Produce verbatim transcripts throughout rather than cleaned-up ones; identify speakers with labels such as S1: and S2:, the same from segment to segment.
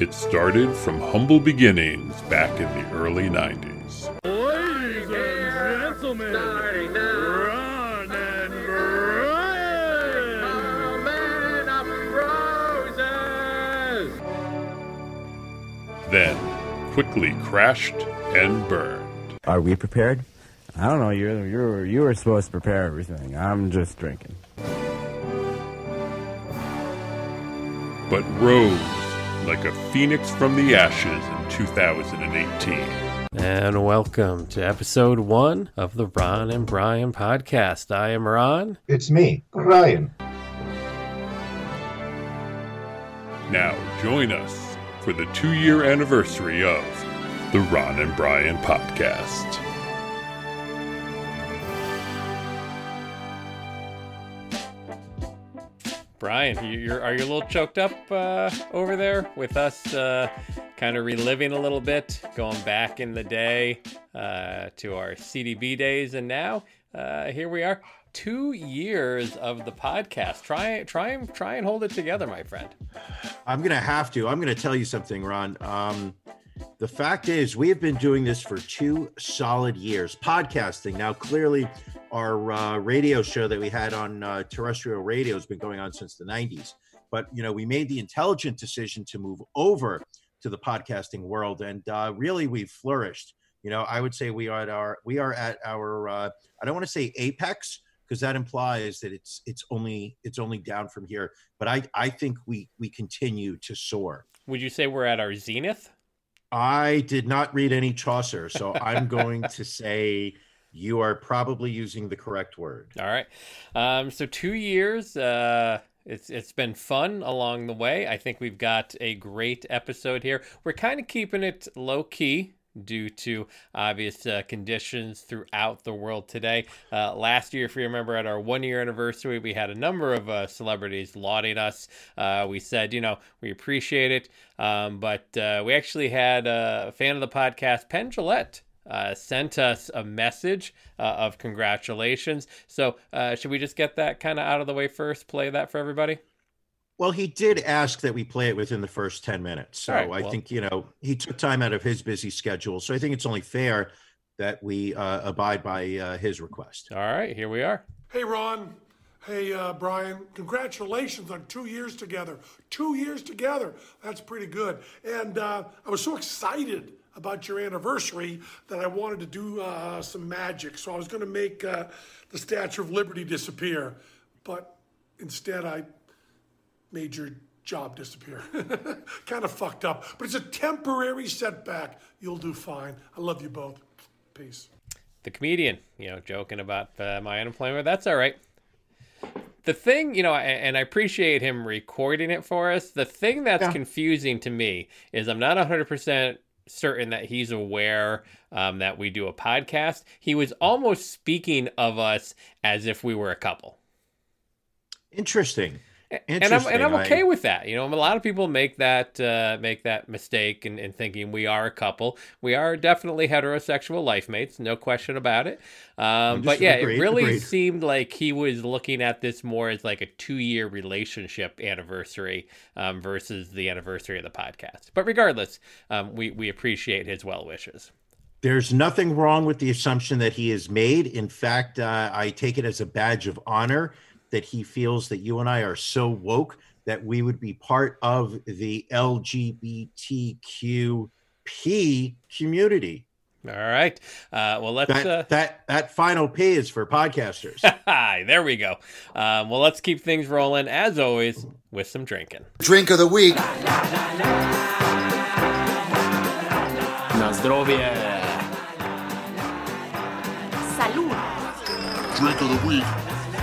S1: It started from humble beginnings back in the early nineties.
S2: Ladies and gentlemen, Ron and Brian! Oh, man of roses!
S1: Then quickly crashed and burned.
S3: Are we prepared? I don't know. You're you're you were supposed to prepare everything. I'm just drinking.
S1: But rose like a phoenix from the ashes in two thousand eighteen.
S4: And welcome to episode one of the Ron and Brian podcast. I am Ron.
S5: It's me, Brian.
S1: Now join us for the two-year anniversary of the Ron and Brian podcast.
S4: Brian, you, you're, are you a little choked up uh, over there with us uh, kind of reliving a little bit, going back in the day uh, to our C D B days, and now uh, here we are, two years of the podcast. Try, try, and try and hold it together, my friend.
S5: I'm gonna have to. I'm gonna tell you something, Ron. Um, the fact is, we have been doing this for two solid years, podcasting. Now, clearly, our uh, radio show that we had on uh, terrestrial radio has been going on since the nineties. But, you know, we made the intelligent decision to move over to the podcasting world, and uh, really we've flourished. You know, I would say we are at our, we are at our, uh, I don't want to say apex, because that implies that it's it's only it's only down from here. But I, I think we we continue to soar.
S4: Would you say we're at our zenith?
S5: I did not read any Chaucer, so I'm going to say you are probably using the correct word.
S4: All right. Um, so two years, uh, it's it's been fun along the way. I think we've got a great episode here. We're kind of keeping it low key due to obvious uh, conditions throughout the world today. Uh, last year, if you remember, at our one-year anniversary, we had a number of uh, celebrities lauding us. Uh, we said, you know, we appreciate it, um, but uh, we actually had a fan of the podcast, Penn Jillette, uh, sent us a message uh, of congratulations. So uh, should we just get that kind of out of the way first, play that for everybody?
S5: Well, he did ask that we play it within the first ten minutes. So
S4: right,
S5: I
S4: well.
S5: think, you know, he took time out of his busy schedule. So I think it's only fair that we uh, abide by uh, his request.
S4: All right, here we are.
S6: Hey, Ron. Hey, uh, Brian. Congratulations on two years together. Two years together. That's pretty good. And uh, I was so excited about your anniversary that I wanted to do uh, some magic. So I was going to make uh, the Statue of Liberty disappear. But instead, I made your job disappear. Kind of fucked up, but it's a temporary setback. You'll do fine. I love you both. Peace.
S4: The comedian, you know, joking about uh, my unemployment. That's all right. The thing, you know, and I appreciate him recording it for us. The thing that's yeah. confusing to me is I'm not one hundred percent certain that he's aware um, that we do a podcast. He was almost speaking of us as if we were a couple.
S5: Interesting.
S4: And I'm and I'm okay I... with that. You know, a lot of people make that uh, make that mistake in, in thinking we are a couple. We are definitely heterosexual life mates, no question about it. Um, but yeah, agreed, it really agreed. seemed like he was looking at this more as like a two-year relationship anniversary um, versus the anniversary of the podcast. But regardless, um, we we appreciate his well wishes.
S5: There's nothing wrong with the assumption that he has made. In fact, uh, I take it as a badge of honor that he feels that you and I are so woke that we would be part of the L G B T Q P community.
S4: All right. Uh, well, let's...
S5: That,
S4: uh...
S5: that that final P is for podcasters.
S4: There we go. Um, well, let's keep things rolling, as always, with some drinking.
S7: Drink of the week.
S8: Na zdrowie.
S9: Salud.
S7: Drink of the week.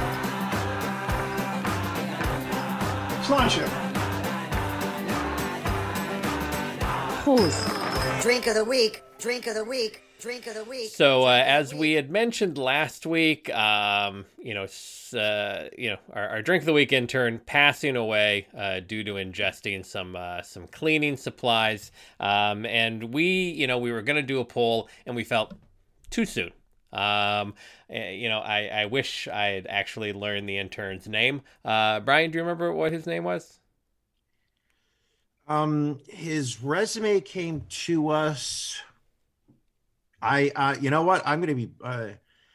S9: Pause.
S10: Drink of the week. Drink of the week. Drink of the week.
S4: So, uh, as we had mentioned last week, um, you know, uh, you know, our, our drink of the week intern passing away uh, due to ingesting some uh, some cleaning supplies, um, and we, you know, we were going to do a poll, and we felt too soon. Um, you know, I, I wish I had actually learned the intern's name. Uh, Brian, do you remember what his name was?
S5: Um, his resume came to us. I, uh, you know what? I'm going to be, uh,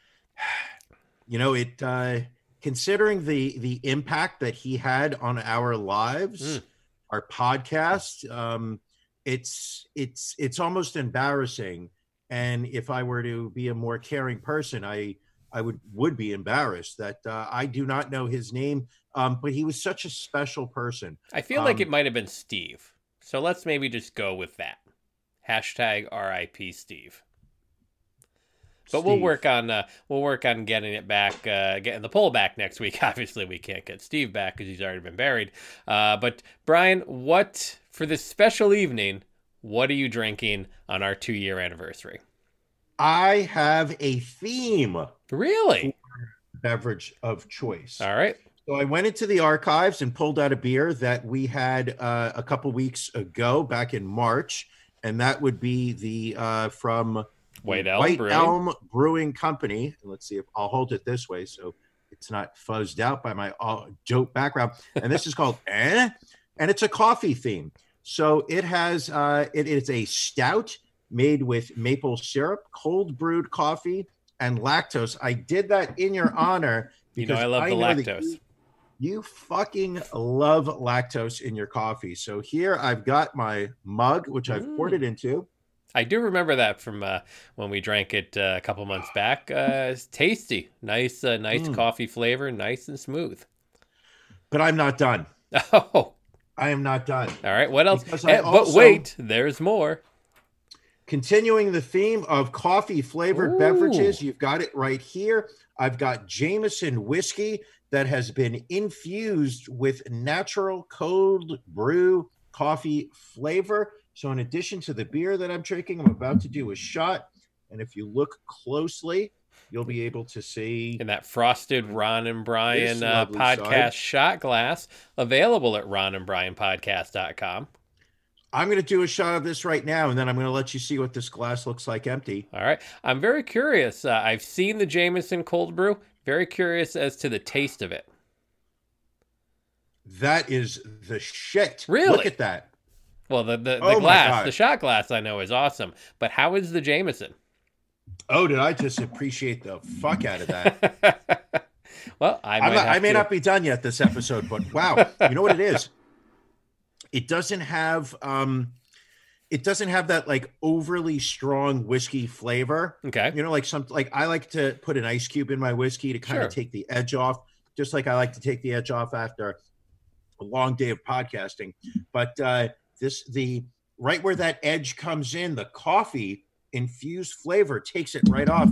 S5: you know, it, uh, considering the, the impact that he had on our lives,
S4: Mm.
S5: our podcast, um, it's, it's, it's almost embarrassing. And if I were to be a more caring person, I, I would, would be embarrassed that, uh, I do not know his name. Um, but he was such a special person.
S4: I feel like
S5: Um,
S4: it might have been Steve. So let's maybe just go with that. Hashtag R I P Steve. But we'll
S5: Steve.
S4: work on uh, we'll work on getting it back, uh, getting the poll back next week. Obviously, we can't get Steve back because he's already been buried. Uh, but Brian, what for this special evening? What are you drinking on our two-year anniversary?
S5: I have a theme
S4: Really?
S5: beverage of choice.
S4: All right.
S5: So I went into the archives and pulled out a beer that we had uh, a couple weeks ago, back in March, and that would be the uh, from
S4: White Elm
S5: White
S4: Brewing.
S5: Elm Brewing Company. Let's see if I'll hold it this way so it's not fuzzed out by my uh, dope background. And this is called eh, and it's a coffee theme. So it has uh, it is a stout made with maple syrup, cold brewed coffee, and lactose. I did that in your honor
S4: You know
S5: because
S4: I love the
S5: know that
S4: lactose.
S5: You, you fucking love lactose in your coffee. So here I've got my mug, which I've
S4: Mm.
S5: poured it into.
S4: I do remember that from uh, when we drank it uh, a couple months back. Uh, it's tasty, nice, uh, nice
S5: Mm.
S4: coffee flavor, nice and smooth.
S5: But I'm not done.
S4: Oh, all
S5: I am not done.
S4: right. What else?
S5: Because I
S4: Eh, but
S5: also-
S4: wait, there's more.
S5: Continuing the theme of coffee flavored
S4: Ooh.
S5: beverages, you've got it right here. I've got Jameson whiskey that has been infused with natural cold brew coffee flavor. So, in addition to the beer that I'm drinking, I'm about to do a shot. And if you look closely, you'll be able to see.
S4: In that frosted Ron and Brian
S5: This
S4: uh,
S5: lovely
S4: podcast
S5: side.
S4: shot glass, available at ron and brian podcast dot com.
S5: I'm going to do a shot of this right now, and then I'm going to let you see what this glass looks like empty.
S4: All right. I'm very curious. Uh, I've seen the Jameson cold brew. Very curious as to the taste of it.
S5: That is the shit.
S4: Really?
S5: Look at that.
S4: Well, the the, the
S5: Oh my
S4: glass,
S5: God.
S4: the shot glass, I know is awesome. But how is the Jameson?
S5: Oh, did I just appreciate the fuck out of that?
S4: Well, I
S5: I'm
S4: might
S5: not,
S4: have
S5: I may
S4: to-
S5: not be done yet this episode, but wow, you know what it is? It doesn't have um it doesn't have that like overly strong whiskey flavor.
S4: Okay.
S5: You know, like some like I like to put an ice cube in my whiskey to kind
S4: Sure.
S5: of take the edge off, just like I like to take the edge off after a long day of podcasting. But uh this the right where that edge comes in, the coffee infused flavor takes it right off.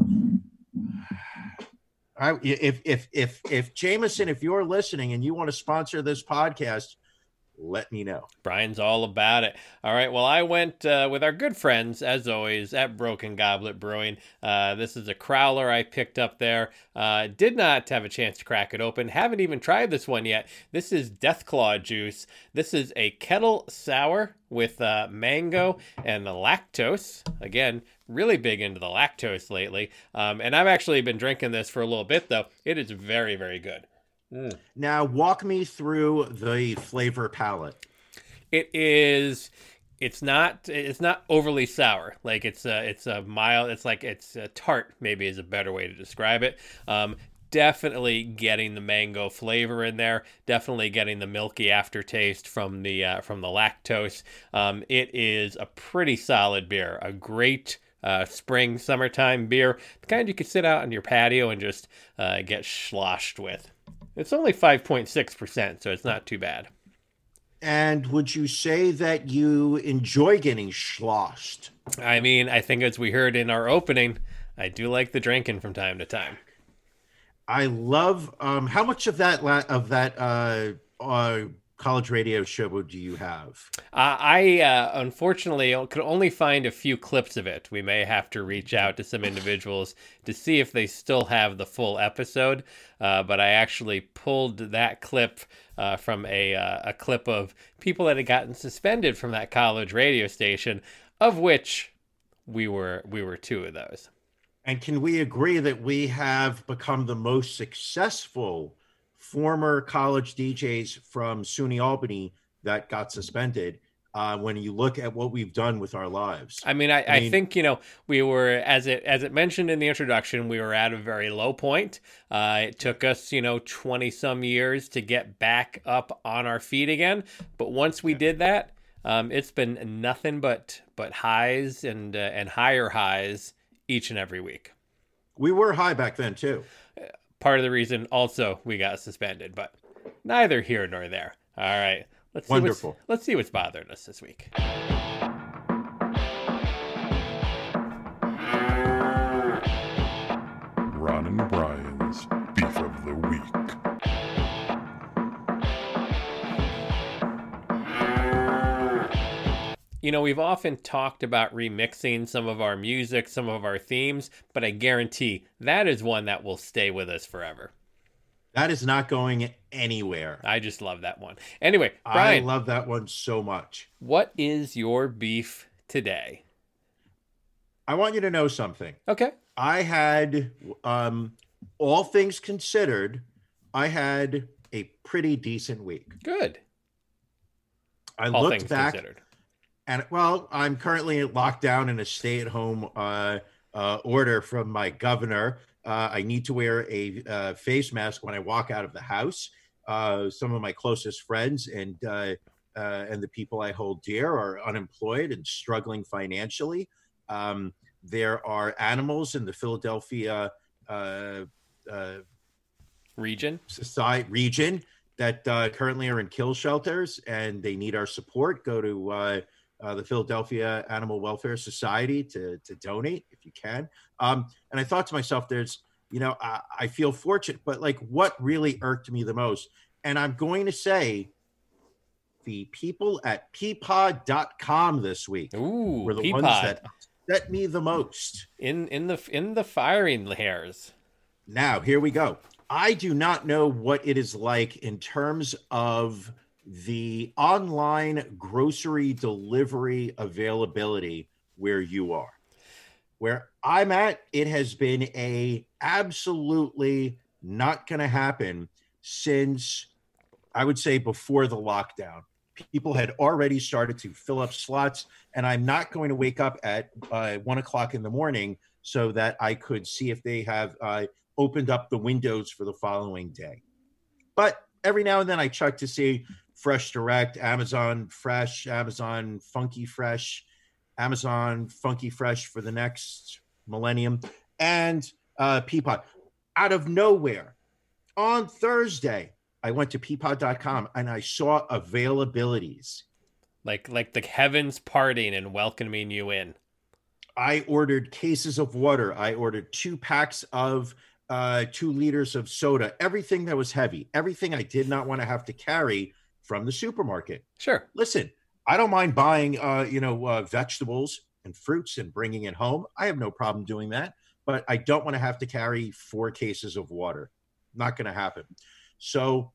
S5: I, if if if if Jameson, if you're listening and you want to sponsor this podcast, let me know.
S4: Brian's all about it. All right. Well, I went uh, with our good friends, as always, at Broken Goblet Brewing. Uh, this is a crowler I picked up there. Uh, did not have a chance to crack it open. Haven't even tried this one yet. This is Deathclaw juice. This is a kettle sour with uh, mango and lactose. Again, really big into the lactose lately. Um, and I've actually been drinking this for a little bit, though. It is very, very good. Mm.
S5: Now, walk me through the flavor palette.
S4: It is. It's not. It's not overly sour. Like it's a. It's a mild. It's like it's a tart. Maybe is a better way to describe it. Um, definitely getting the mango flavor in there. Definitely getting the milky aftertaste from the uh, from the lactose. Um, it is a pretty solid beer. A great. Uh, spring, summertime beer. The kind you could sit out on your patio and just uh, get sloshed with. It's only five point six percent, so it's not too bad.
S5: And would you say that you enjoy getting sloshed?
S4: I mean, I think as we heard in our opening, I do like the drinking from time to time.
S5: I love. Um, how much of that la- of that uh, uh, college radio show do you have?
S4: Uh, I uh, unfortunately could only find a few clips of it. We may have to reach out to some individuals to see if they still have the full episode. Uh, but I actually pulled that clip uh, from a uh, a clip of people that had gotten suspended from that college radio station, of which we were we were two of those.
S5: And can we agree that we have become the most successful former college D Js from SUNY Albany that got suspended uh, when you look at what we've done with our lives.
S4: I mean, I,
S5: I
S4: I
S5: mean-
S4: think, you know, we were, as it as it mentioned in the introduction, we were at a very low point. Uh, it took us, you know, twenty some years to get back up on our feet again. But once we did that, um, it's been nothing but but highs and uh, and higher highs each and every week.
S5: We were high back then too.
S4: Part of the reason also we got suspended, but neither here nor there. All right. Let's see
S5: Wonderful.
S4: What's, let's see what's bothering us this week.
S1: Ron and Brian's Beef of the Week.
S4: You know, we've often talked about remixing some of our music, some of our themes, but I guarantee that is one that will stay with us forever.
S5: That is not going anywhere.
S4: I just love that one. Anyway,
S5: I
S4: Brian,
S5: love that one so much.
S4: what is your beef today?
S5: I want you to know something.
S4: Okay.
S5: I had, um, all things considered, I had a pretty decent week.
S4: Good.
S5: I
S4: All
S5: looked
S4: things
S5: back,
S4: considered.
S5: and well, I'm currently locked down in a stay-at-home uh, uh, order from my governor. Uh, I need to wear a uh, face mask when I walk out of the house. Uh, some of my closest friends and uh, uh, and the people I hold dear are unemployed and struggling financially. Um, there are animals in the Philadelphia uh, uh,
S4: Region?
S5: society region that uh, currently are in kill shelters, and they need our support. Go to uh, uh, the Philadelphia Animal Welfare Society to to donate if you can. Um, and I thought to myself, there's, you know, I, I feel fortunate, but like what really irked me the most, and I'm going to say the people at peapod dot com this week
S4: Ooh,
S5: were the
S4: Peapod.
S5: ones that upset me the most.
S4: in in the in the firing hairs.
S5: Now, here we go. I do not know what it is like in terms of the online grocery delivery availability where you are. Where I'm at, it has been a absolutely not going to happen since, I would say, before the lockdown. People had already started to fill up slots, and I'm not going to wake up at uh, one o'clock in the morning so that I could see if they have uh, opened up the windows for the following day. But every now and then I check to see Fresh Direct, Amazon Fresh, Amazon Funky Fresh, Amazon Funky Fresh for the next millennium, and uh, Peapod. Out of nowhere, on Thursday, I went to peapod dot com and I saw availabilities.
S4: Like like the heavens parting and welcoming you in.
S5: I ordered cases of water. I ordered two packs of uh, two liters of soda, everything that was heavy, everything I did not want to have to carry from the supermarket.
S4: Sure.
S5: Listen, I don't mind buying, uh, you know, uh, vegetables and fruits and bringing it home. I have no problem doing that, but I don't want to have to carry four cases of water. Not going to happen. So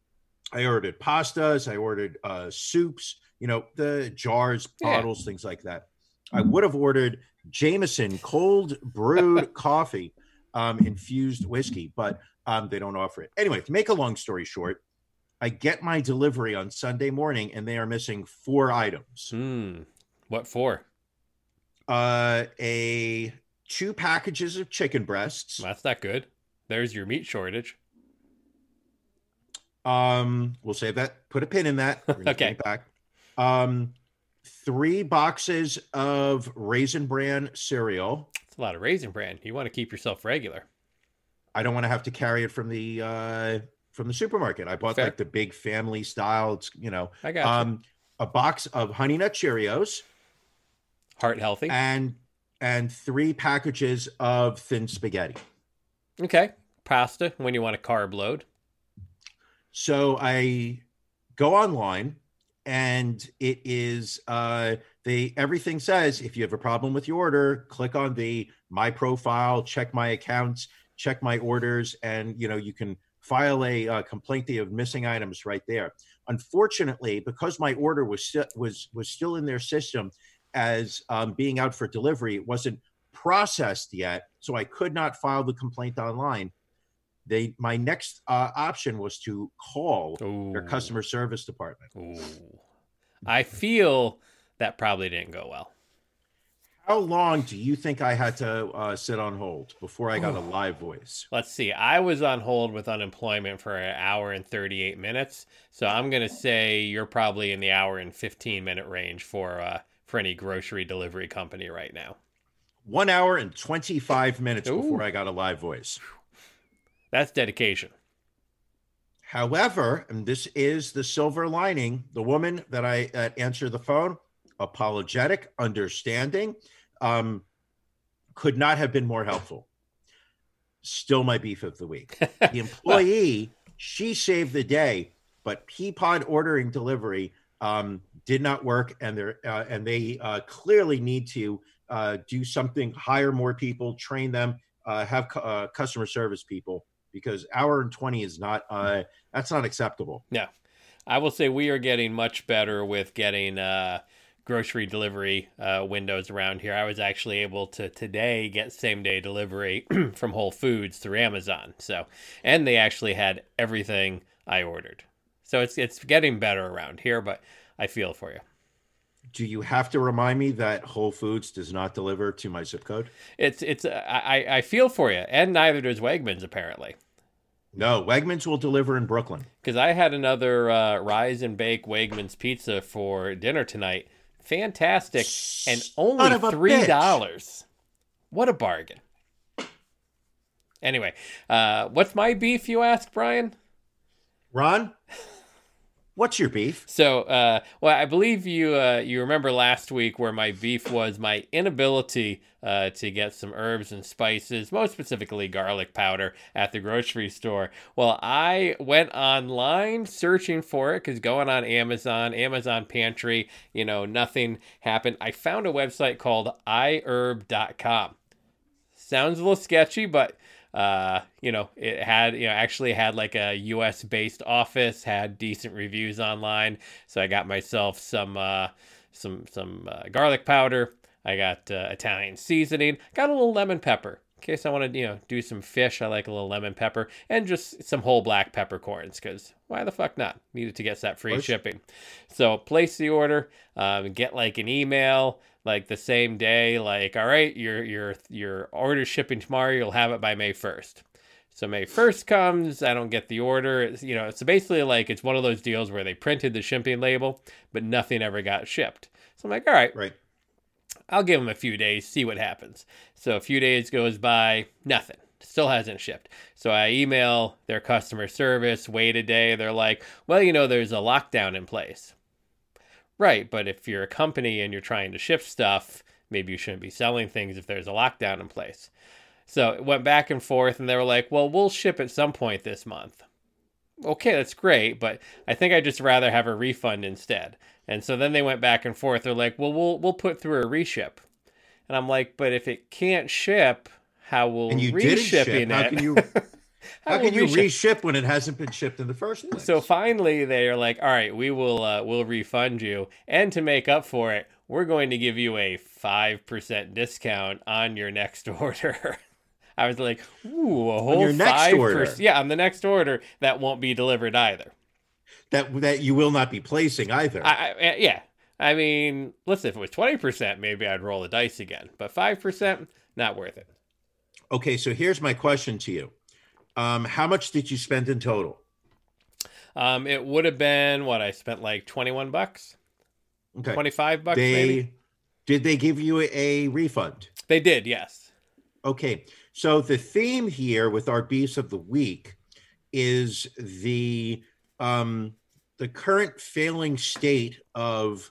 S5: I ordered pastas. I ordered uh, soups, you know, the jars,
S4: Yeah.
S5: bottles, things like that. I would have ordered Jameson cold brewed coffee, um, infused whiskey, but um, they don't offer it. Anyway, to make a long story short, I get my delivery on Sunday morning and they are missing four items.
S4: Hmm. What for?
S5: Uh, a two packages of chicken breasts.
S4: That's not good. There's your meat shortage.
S5: Um, we'll save that. Put a pin in that. We're gonna
S4: Okay.
S5: bring it back. Um, three boxes of Raisin Bran cereal.
S4: It's a lot of Raisin Bran. You want to keep yourself regular.
S5: I don't want to have to carry it from the uh from the supermarket. I bought
S4: Fair.
S5: like the big family style. It's, you know,
S4: I got you.
S5: um, a box of Honey Nut Cheerios
S4: Heart healthy.
S5: and and three packages of thin spaghetti.
S4: Okay. Pasta when you want a carb load.
S5: So I go online and it is uh they everything says if you have a problem with your order, click on the my profile, check my accounts, check my orders, and you know you can file a uh, complaint of missing items right there. Unfortunately, because my order was sti- was was still in their system as um, being out for delivery, it wasn't processed yet, so I could not file the complaint online. They my next uh, option was to call
S4: Ooh.
S5: their customer service department.
S4: Ooh. I feel that probably didn't go well.
S5: How long do you think I had to uh, sit on hold before I got a live voice?
S4: Let's see. I was on hold with unemployment for an hour and thirty-eight minutes. So I'm going to say you're probably in the hour and fifteen minute range for uh, for any grocery delivery company right now.
S5: One hour and twenty-five minutes
S4: Ooh.
S5: before I got a live voice.
S4: That's dedication.
S5: However, and this is the silver lining, the woman that I uh, answered the phone, apologetic, understanding, um, could not have been more helpful. Still my beef of the week. The employee, she saved the day, but Peapod ordering delivery um, did not work, and they're uh, and they uh, clearly need to uh, do something, hire more people, train them, uh, have cu- uh, customer service people, because hour and twenty is not uh, that's not acceptable.
S4: No, I will say we are getting much better with getting uh, grocery delivery uh, windows around here. I was actually able to today get same day delivery from Whole Foods through Amazon. So, and they actually had everything I ordered. So it's it's getting better around here, but I feel for you.
S5: Do you have to remind me that Whole Foods does not deliver to my zip code?
S4: It's it's I I feel for you, and neither does Wegmans apparently.
S5: No, Wegmans will deliver in Brooklyn.
S4: Because I had another uh, Rise and Bake Wegmans pizza for dinner tonight. Fantastic, and only three dollars. What a bargain! Anyway, uh, what's my beef, you ask, Brian?
S5: Ron, what's your beef?
S4: So, uh, well, I believe you uh, you remember last week where my beef was my inability uh, to get some herbs and spices, most specifically garlic powder, at the grocery store. Well, I went online searching for it because going on Amazon, Amazon Pantry, you know, nothing happened. I found a website called i herb dot com. Sounds a little sketchy, but uh, you know, it had, you know, actually had like a U S based office, had decent reviews online. So I got myself some, uh, some, some, uh, garlic powder. I got, uh, Italian seasoning, got a little lemon pepper in case I want to, you know, do some fish. I like a little lemon pepper, and just some whole black peppercorns. Cause why the fuck not? Needed to get that free
S5: Nice.
S4: shipping. So place the order, um, get like an email, like the same day, like, all right, your your your order's shipping tomorrow. You'll have it by May first. So May first comes, I don't get the order. It's, you know, so basically like it's one of those deals where they printed the shipping label, but nothing ever got shipped. So I'm like, all right,
S5: Right.
S4: I'll give them a few days, see what happens. So a few days goes by, nothing. Still hasn't shipped. So I email their customer service, wait a day. They're like, well, you know, there's a lockdown in place. Right, but if you're a company and you're trying to ship stuff, maybe you shouldn't be selling things if there's a lockdown in place. So it went back and forth, and they were like, well, we'll ship at some point this month. Okay, that's great, but I think I'd just rather have a refund instead. And so then they went back and forth. They're like, well, we'll we'll put through a reship. And I'm like, but if it can't ship, how will
S5: And you didn't ship.
S4: reshipping
S5: How
S4: it?
S5: can you
S4: How
S5: how
S4: will
S5: can you
S4: reship-
S5: reship when it hasn't been shipped in the first place?
S4: So finally, they are like, all right, we will uh, we'll refund you. And to make up for it, we're going to give you a five percent discount on your next order. I was like, ooh, a whole
S5: your next
S4: five
S5: order.
S4: percent. Yeah, on the next order, that won't be delivered either.
S5: that that you will not be placing either.
S4: I, I Yeah. I mean, listen, if it was twenty percent, maybe I'd roll the dice again. But five percent, not worth it.
S5: Okay, so here's my question to you. Um, how much did you spend in total?
S4: Um, it would have been, what, I spent like twenty-one bucks?
S5: Okay.
S4: twenty-five bucks,
S5: they
S4: maybe?
S5: did they give you a refund?
S4: They did, yes.
S5: Okay, so the theme here with our beefs of the week is the um, the current failing state of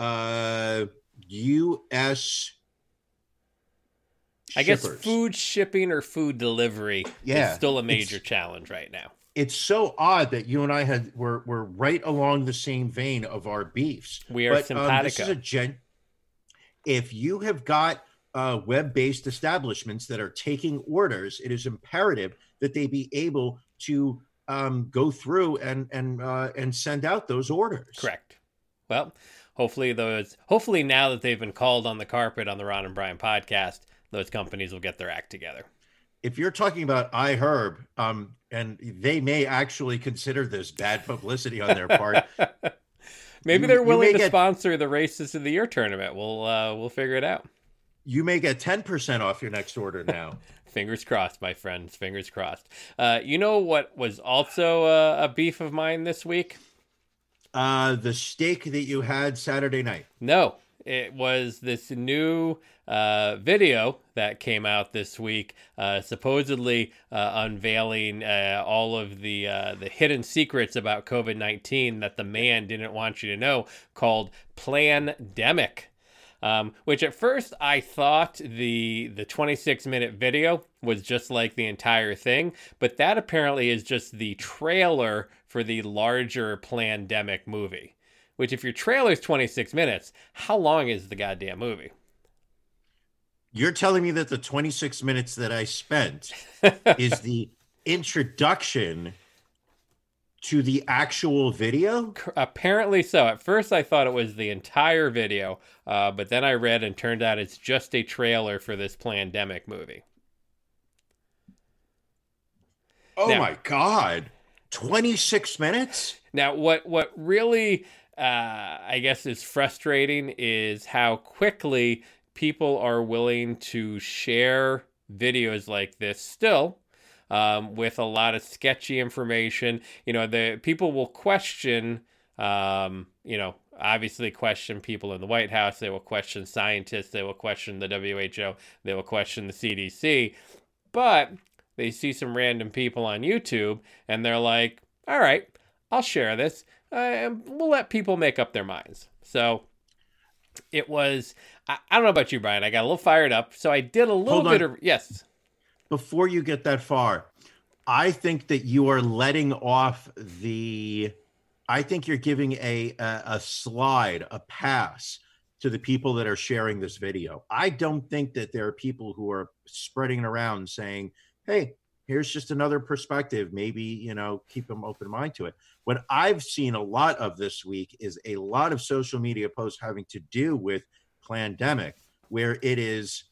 S5: uh, U S
S4: I guess
S5: shippers.
S4: food shipping or food delivery
S5: Yeah,
S4: is still a major
S5: it's-
S4: challenge right now.
S5: It's so odd that you and I had were were right along the same vein of our beefs.
S4: We are
S5: But, um, this
S4: simpatico.
S5: is a gen. If you have got uh, web-based establishments that are taking orders, it is imperative that they be able to um, go through and and uh, and send out those orders.
S4: Correct. Well, hopefully those. Hopefully now that they've been called on the carpet on the Ron and Brian podcast, those companies will get their act together.
S5: If you're talking about iHerb, um, and they may actually consider this bad publicity on their part.
S4: Maybe
S5: You-
S4: they're
S5: you
S4: willing
S5: may
S4: to
S5: get-
S4: sponsor the Races of the Year tournament. We'll uh, we'll figure it out.
S5: You may get ten percent off your next order now.
S4: Fingers crossed, my friends. Fingers crossed. Uh, you know what was also a, a beef of mine this week?
S5: Uh, the steak that you had Saturday night.
S4: No, it was this new uh, video that came out this week, uh, supposedly uh, unveiling uh, all of the uh, the hidden secrets about COVID nineteen that the man didn't want you to know, called Plandemic. Um, which at first I thought the the twenty-six minute video was just like the entire thing, but that apparently is just the trailer for the larger Plandemic movie. Which, if your trailer is twenty-six minutes, how long is the goddamn movie?
S5: You're telling me that the twenty-six minutes that I spent is the introduction to the actual video?
S4: Apparently so. At first I thought it was the entire video, uh, but then I read and turned out it's just a trailer for this Plandemic movie.
S5: Oh
S4: Now-
S5: my God. twenty-six minutes?
S4: Now, what what really, uh, I guess, is frustrating is how quickly people are willing to share videos like this still, um, with a lot of sketchy information. You know, the people will question, um, you know, obviously question people in the White House. They will question scientists. They will question the W H O. They will question the C D C. But they see some random people on YouTube and they're like, all right, I'll share this. Uh, and we'll let people make up their minds. So it was, I, I don't know about you, Brian. I got a little fired up. So I did a little
S5: Hold
S4: bit
S5: on.
S4: of, yes.
S5: Before you get that far, I think that you are letting off the, I think you're giving a, a, a slide, a pass to the people that are sharing this video. I don't think that there are people who are spreading it around saying, hey, here's just another perspective. Maybe, you know, keep an open mind to it. What I've seen a lot of this week is a lot of social media posts having to do with Plandemic, where it is,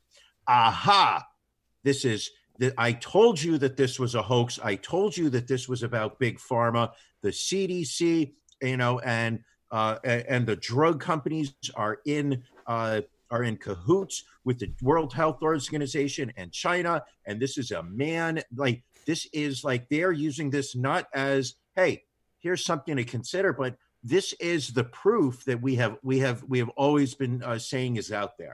S5: aha, this is, that I told you that this was a hoax. I told you that this was about Big Pharma, the C D C, you know, and uh, and the drug companies are in uh, are in cahoots with the World Health Organization and China. And this is a man, like, this is like, they're using this not as, hey, here's something to consider, but this is the proof that we have, we have, we have always been uh, saying is out there.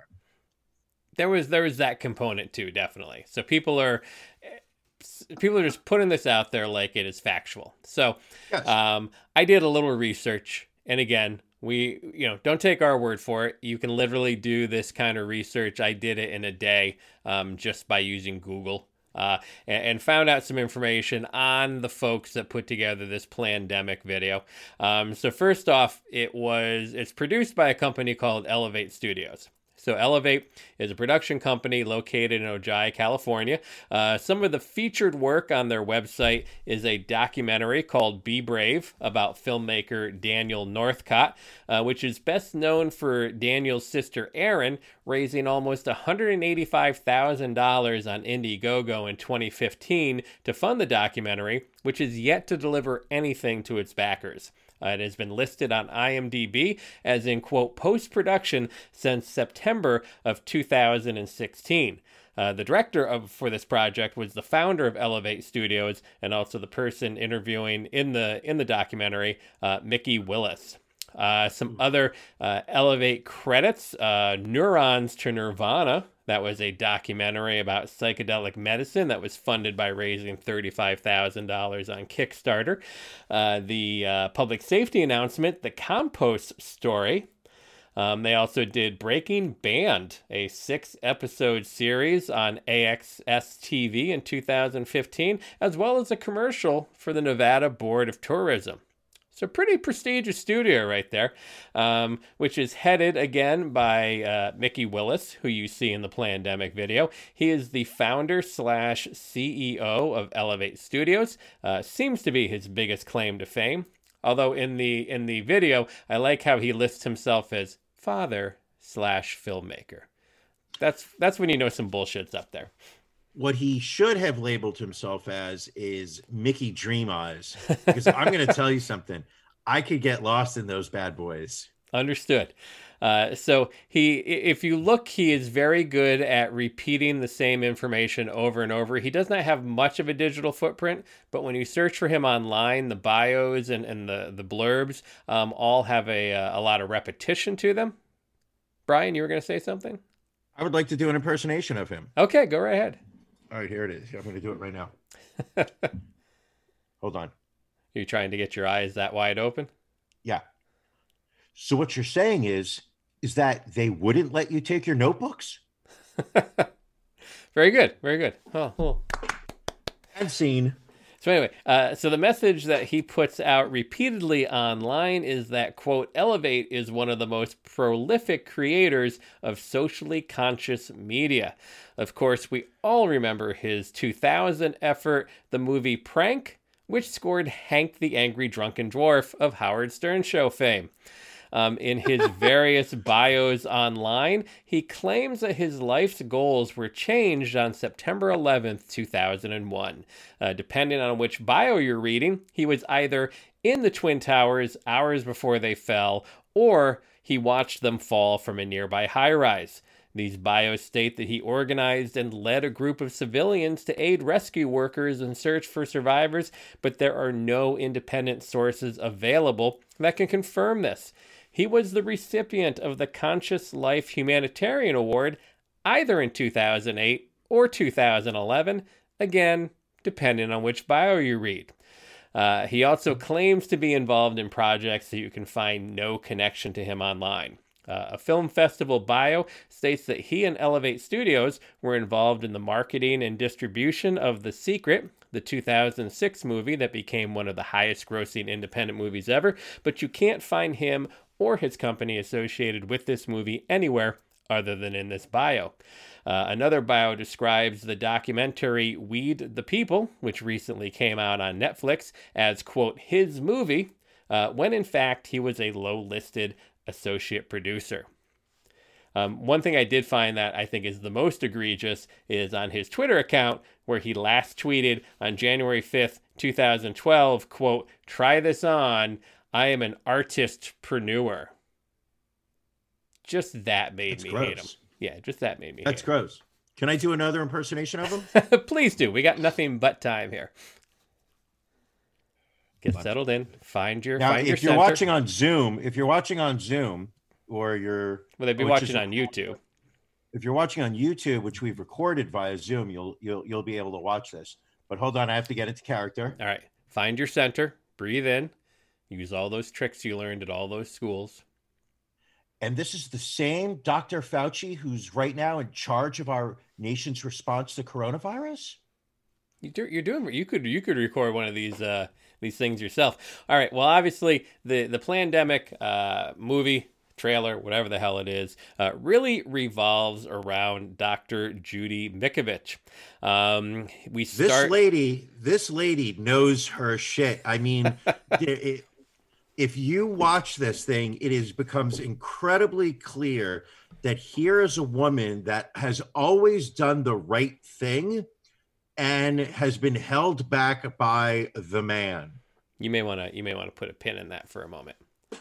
S4: There was, there was that component too, definitely. So people are, people are just putting this out there like it is factual. So
S5: Yes.
S4: um, I did a little research, and again, we, you know, don't take our word for it. You can literally do this kind of research. I did it in a day, um, just by using Google, uh, and, and found out some information on the folks that put together this Plandemic video. Um, so first off, it was, it's produced by a company called Elevate Studios. So Elevate is a production company located in Ojai, California. Uh, some of the featured work on their website is a documentary called Be Brave about filmmaker Daniel Northcott, uh, which is best known for Daniel's sister Erin raising almost one hundred eighty-five thousand dollars on Indiegogo in twenty fifteen to fund the documentary, which is yet to deliver anything to its backers. Uh, it has been listed on I M D B as in, quote, post-production since September of two thousand sixteen. Uh, the director of for this project was the founder of Elevate Studios and also the person interviewing in the in the documentary, uh, Mickey Willis. Uh, some other uh, Elevate credits, uh, Neurons to Nirvana. That was a documentary about psychedelic medicine that was funded by raising thirty-five thousand dollars on Kickstarter. Uh, the uh, public safety announcement, The Compost Story. Um, they also did Breaking Banned, a six-episode series on A X S T V in two thousand fifteen, as well as a commercial for the Nevada Board of Tourism. So pretty prestigious studio right there, um, which is headed again by uh, Mickey Willis, who you see in the Plandemic video. He is the founder slash C E O of Elevate Studios. Uh, seems to be his biggest claim to fame. Although in the in the video, I like how he lists himself as father slash filmmaker. That's that's when you know some bullshit's up there.
S5: What he should have labeled himself as is Mickey Dream Eyes, because I'm going to tell you something. I could get lost in those bad boys.
S4: Understood. Uh, so he, if you look, he is very good at repeating the same information over and over. He does not have much of a digital footprint, but when you search for him online, the bios and, and the, the blurbs um, all have a, a lot of repetition to them. Brian, you were going to say something?
S5: I would like to do an impersonation of him.
S4: Okay, go right ahead.
S5: All right, here it is. I'm going to do it right now. Hold on.
S4: Are you trying to get your eyes that wide open?
S5: Yeah. So what you're saying is, is that they wouldn't let you take your notebooks?
S4: Very good. Very good. Oh, oh.
S5: And scene.
S4: So anyway, uh, so the message that he puts out repeatedly online is that, quote, Elevate is one of the most prolific creators of socially conscious media. Of course, we all remember his two thousand effort, the movie Prank, which scored Hank the Angry Drunken Dwarf of Howard Stern Show fame. Um, in his various bios online, he claims that his life's goals were changed on September eleventh, two thousand one. Uh, depending on which bio you're reading, he was either in the Twin Towers hours before they fell, or he watched them fall from a nearby high-rise. These bios state that he organized and led a group of civilians to aid rescue workers and search for survivors, but there are no independent sources available that can confirm this. He was the recipient of the Conscious Life Humanitarian Award either in two thousand eight or two thousand eleven, again, depending on which bio you read. Uh, he also claims to be involved in projects that you can find no connection to him online. Uh, a film festival bio states that he and Elevate Studios were involved in the marketing and distribution of The Secret, the two thousand six movie that became one of the highest grossing independent movies ever, but you can't find him or his company associated with this movie anywhere other than in this bio. Uh, another bio describes the documentary Weed the People, which recently came out on Netflix, as, quote, his movie, uh, when in fact he was a low-listed associate producer. Um, one thing I did find that I think is the most egregious is on his Twitter account, where he last tweeted on January fifth, twenty twelve, quote, try this on, I am an artist-preneur. Just that made
S5: That's
S4: me
S5: gross.
S4: hate him. Yeah, just that made me
S5: That's
S4: hate
S5: gross. Can I do another impersonation of him?
S4: him. Please do. We got nothing but time here. Get settled in. Find your
S5: Now,
S4: find
S5: if
S4: your
S5: you're
S4: center.
S5: watching on Zoom, if you're watching on Zoom, or you're
S4: Well, they'd be
S5: which
S4: watching
S5: is-
S4: on YouTube.
S5: If you're watching on YouTube, which we've recorded via Zoom, you'll you'll you'll be able to watch this. But hold on, I have to get into character.
S4: All right. Find your center. Breathe in. Use all those tricks you learned at all those schools.
S5: And this is the same Doctor Fauci who's right now in charge of our nation's response to coronavirus.
S4: You do, you're doing. You could you could record one of these uh, these things yourself. All right. Well, obviously the the Plandemic uh, movie trailer, whatever the hell it is, uh, really revolves around Doctor Judy Mikovits. Um, we start.
S5: This lady, this lady knows her shit. I mean, it, if you watch this thing, it is becomes incredibly clear that here is a woman that has always done the right thing and has been held back by the man.
S4: You may want to you may want to put a pin in that for a moment.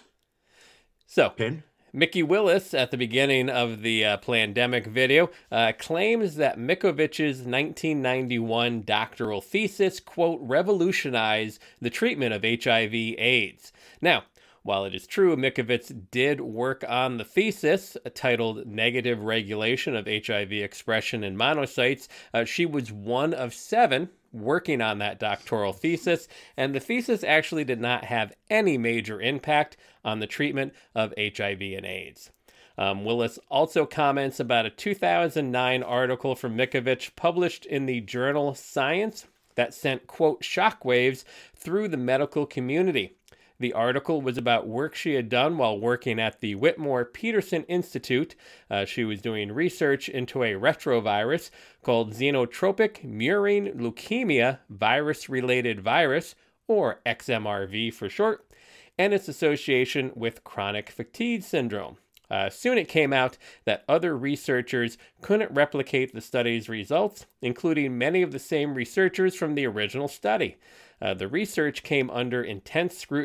S4: So,
S5: Pin?
S4: Mickey Willis, at the beginning of the uh, Plandemic video, uh, claims that Mikovits' nineteen ninety-one doctoral thesis, quote, revolutionized the treatment of H I V AIDS. Now, while it is true Mikovits did work on the thesis, titled Negative Regulation of H I V Expression in Monocytes, uh, she was one of seven working on that doctoral thesis, and the thesis actually did not have any major impact on the treatment of H I V and AIDS. Um, Willis also comments about a two thousand nine article from Mikovits published in the journal Science that sent, quote, shockwaves through the medical community. The article was about work she had done while working at the Whitmore Peterson Institute. Uh, she was doing research into a retrovirus called xenotropic murine leukemia virus-related virus, or X M R V for short, and its association with chronic fatigue syndrome. Uh, soon it came out that other researchers couldn't replicate the study's results, including many of the same researchers from the original study. Uh, the research came under intense scrutiny.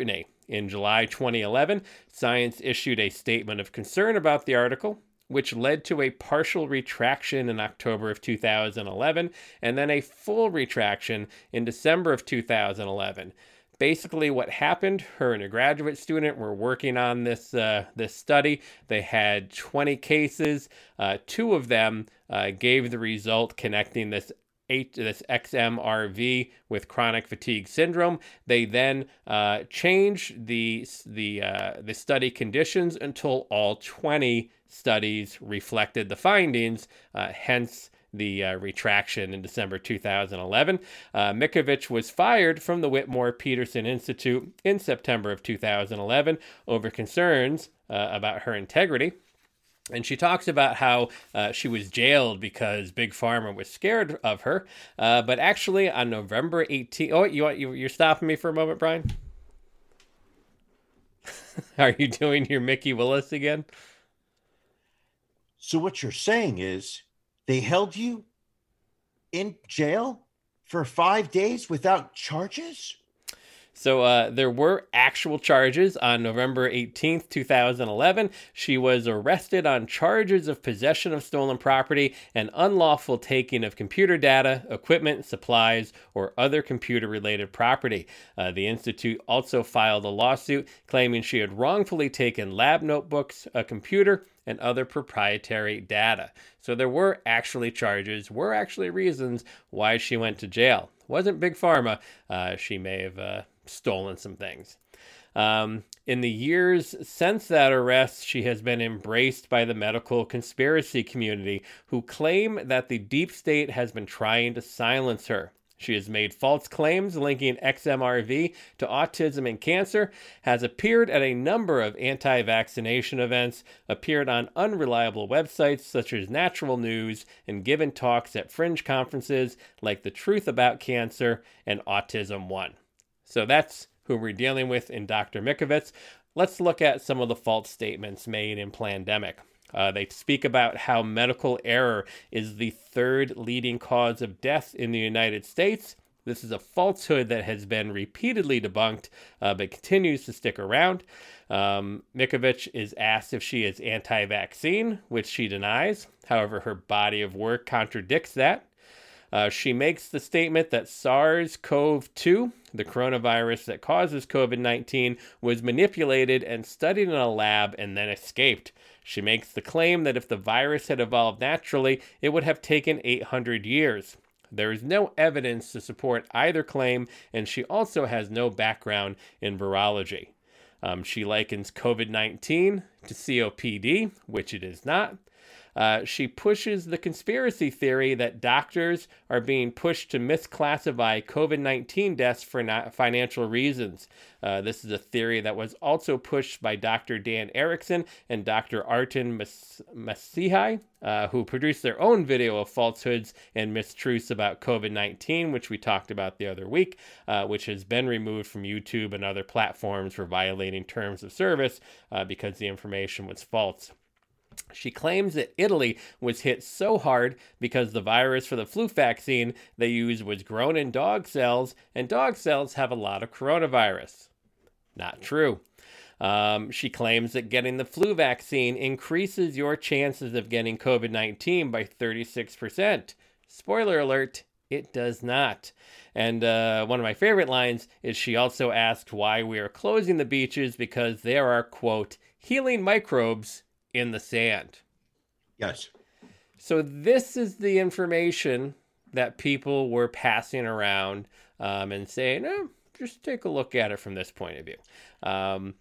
S4: In July twenty eleven, Science issued a statement of concern about the article, which led to a partial retraction in October of two thousand eleven, and then a full retraction in December of two thousand eleven. Basically, what happened, her and a graduate student were working on this uh, this study. They had twenty cases. Uh, two of them uh, gave the result connecting this H, this X M R V with chronic fatigue syndrome. They then uh, changed the the uh, the study conditions until all twenty studies reflected the findings. Uh, hence the uh, retraction in December two thousand eleven. Uh, Mikovits was fired from the Whitmore Peterson Institute in September of two thousand eleven over concerns uh, about her integrity. And she talks about how uh, she was jailed because Big Pharma was scared of her. Uh, but actually, on November eighteenth... Oh, you, you, you're stopping me for a moment, Brian? Are you doing your Mickey Willis again?
S5: So what you're saying is they held you in jail for five days without charges?
S4: So uh, there were actual charges on November eighteenth, two thousand eleven. She was arrested on charges of possession of stolen property and unlawful taking of computer data, equipment, supplies, or other computer-related property. Uh, the Institute also filed a lawsuit claiming she had wrongfully taken lab notebooks, a computer, and other proprietary data. So there were actually charges, were actually reasons why she went to jail. Wasn't Big Pharma. Uh, she may have uh, stolen some things. Um, in the years since that arrest, she has been embraced by the medical conspiracy community, who claim that the deep state has been trying to silence her. She has made false claims linking X M R V to autism and cancer, has appeared at a number of anti-vaccination events, appeared on unreliable websites such as Natural News, and given talks at fringe conferences like The Truth About Cancer and Autism One. So that's who we're dealing with in Doctor Mikovits. Let's look at some of the false statements made in Plandemic. Uh, they speak about how medical error is the third leading cause of death in the United States. This is a falsehood that has been repeatedly debunked, uh, but continues to stick around. Um, Mikovits is asked if she is anti-vaccine, which she denies. However, her body of work contradicts that. Uh, she makes the statement that SARS-C o V two, the coronavirus that causes covid nineteen, was manipulated and studied in a lab and then escaped. She makes the claim that if the virus had evolved naturally, it would have taken eight hundred years. There is no evidence to support either claim, and she also has no background in virology. Um, she likens covid nineteen to C O P D, which it is not. Uh, she pushes the conspiracy theory that doctors are being pushed to misclassify covid nineteen deaths for not financial reasons. Uh, this is a theory that was also pushed by Doctor Dan Erickson and Doctor Artin Mas- Masihai, uh, who produced their own video of falsehoods and mistruths about covid nineteen, which we talked about the other week, uh, which has been removed from YouTube and other platforms for violating terms of service uh, because the information was false. She claims that Italy was hit so hard because the virus for the flu vaccine they used was grown in dog cells, and dog cells have a lot of coronavirus. Not true. Um, she claims that getting the flu vaccine increases your chances of getting covid nineteen by thirty-six percent. Spoiler alert, it does not. And uh, one of my favorite lines is she also asked why we are closing the beaches because there are, quote, healing microbes in the sand.
S5: Yes.
S4: So this is the information that people were passing around um, and saying, oh, just take a look at it from this point of view. Um,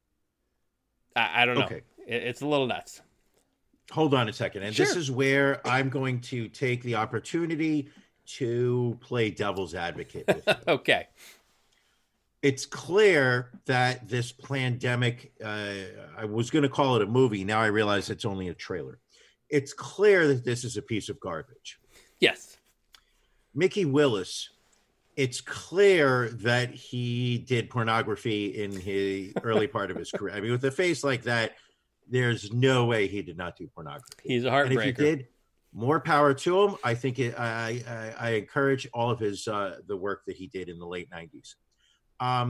S4: I, I don't know.
S5: Okay.
S4: It, it's a little nuts.
S5: Hold on a second. And
S4: Sure.
S5: This is where I'm going to take the opportunity to play devil's advocate with you.
S4: Okay.
S5: It's clear that this pandemic, uh, I was going to call it a movie. Now I realize it's only a trailer. It's clear that this is a piece of garbage.
S4: Yes.
S5: Mickey Willis, it's clear that he did pornography in his early part of his career. I mean, with a face like that, there's no way he did not do pornography.
S4: He's a
S5: And if
S4: heartbreaker.
S5: he did, more power to him. I think it, I, I, I encourage all of his uh, the work that he did in the late nineties. Um,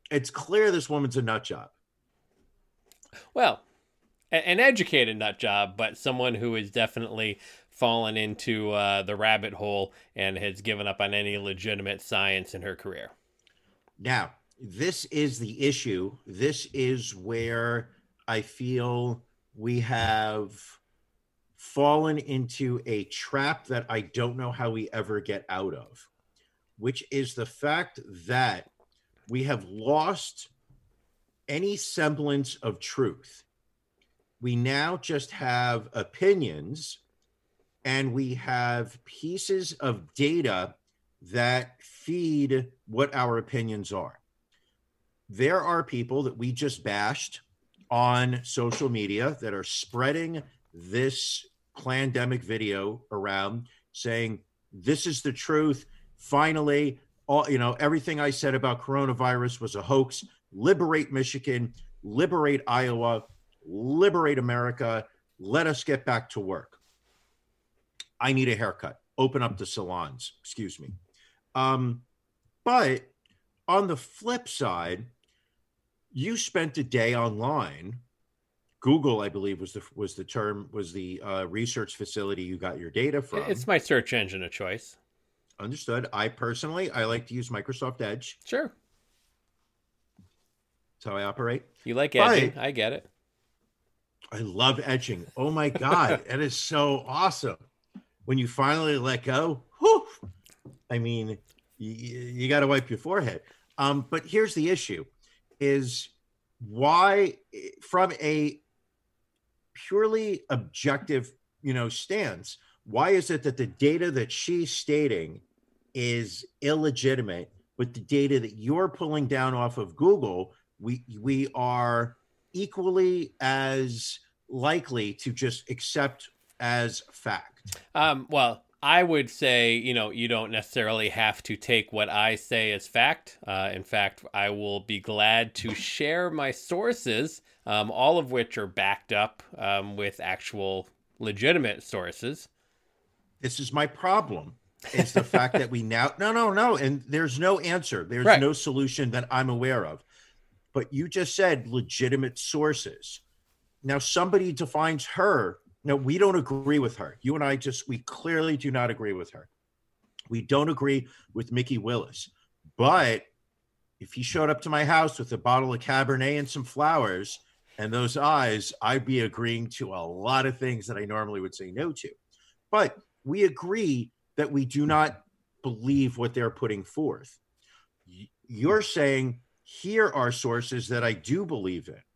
S5: it's clear this woman's a nut job.
S4: Well, an educated nut job, but someone who has definitely fallen into uh, the rabbit hole and has given up on any legitimate science in her career.
S5: Now, this is the issue. This is where I feel we have fallen into a trap that I don't know how we ever get out of, which is the fact that we have lost any semblance of truth. We now just have opinions, and we have pieces of data that feed what our opinions are. There are people that we just bashed on social media that are spreading this pandemic video around, saying this is the truth. Finally, all you know, everything I said about coronavirus was a hoax. Liberate Michigan, liberate Iowa, liberate America. Let us get back to work. I need a haircut. Open up the salons. Excuse me. Um, but on the flip side, you spent a day online. Google, I believe, was the was the term was the uh, research facility you got your data from.
S4: It's my search engine of choice.
S5: Understood. I personally, I like to use Microsoft Edge.
S4: Sure.
S5: That's how I operate.
S4: You like edging. But I get it.
S5: I love edging. Oh my God. It is so awesome. When you finally let go, whew, I mean, you, you got to wipe your forehead. Um, but here's the issue is why, from a purely objective, you know, stance, why is it that the data that she's stating is illegitimate, but the data that you're pulling down off of Google, we we are equally as likely to just accept as fact?
S4: Um, well, I would say, you know, you don't necessarily have to take what I say as fact. Uh, in fact, I will be glad to share my sources, um, all of which are backed up um, with actual legitimate sources.
S5: This is my problem. It's the fact that we now, no, no, no. And there's no answer. There's
S4: Right.
S5: no solution that I'm aware of. But you just said legitimate sources. Now somebody defines her. No, we don't agree with her. You and I just, we clearly do not agree with her. We don't agree with Mickey Willis. But if he showed up to my house with a bottle of Cabernet and some flowers and those eyes, I'd be agreeing to a lot of things that I normally would say no to. But we agree that we do not believe what they're putting forth. You're saying, here are sources that I do believe in.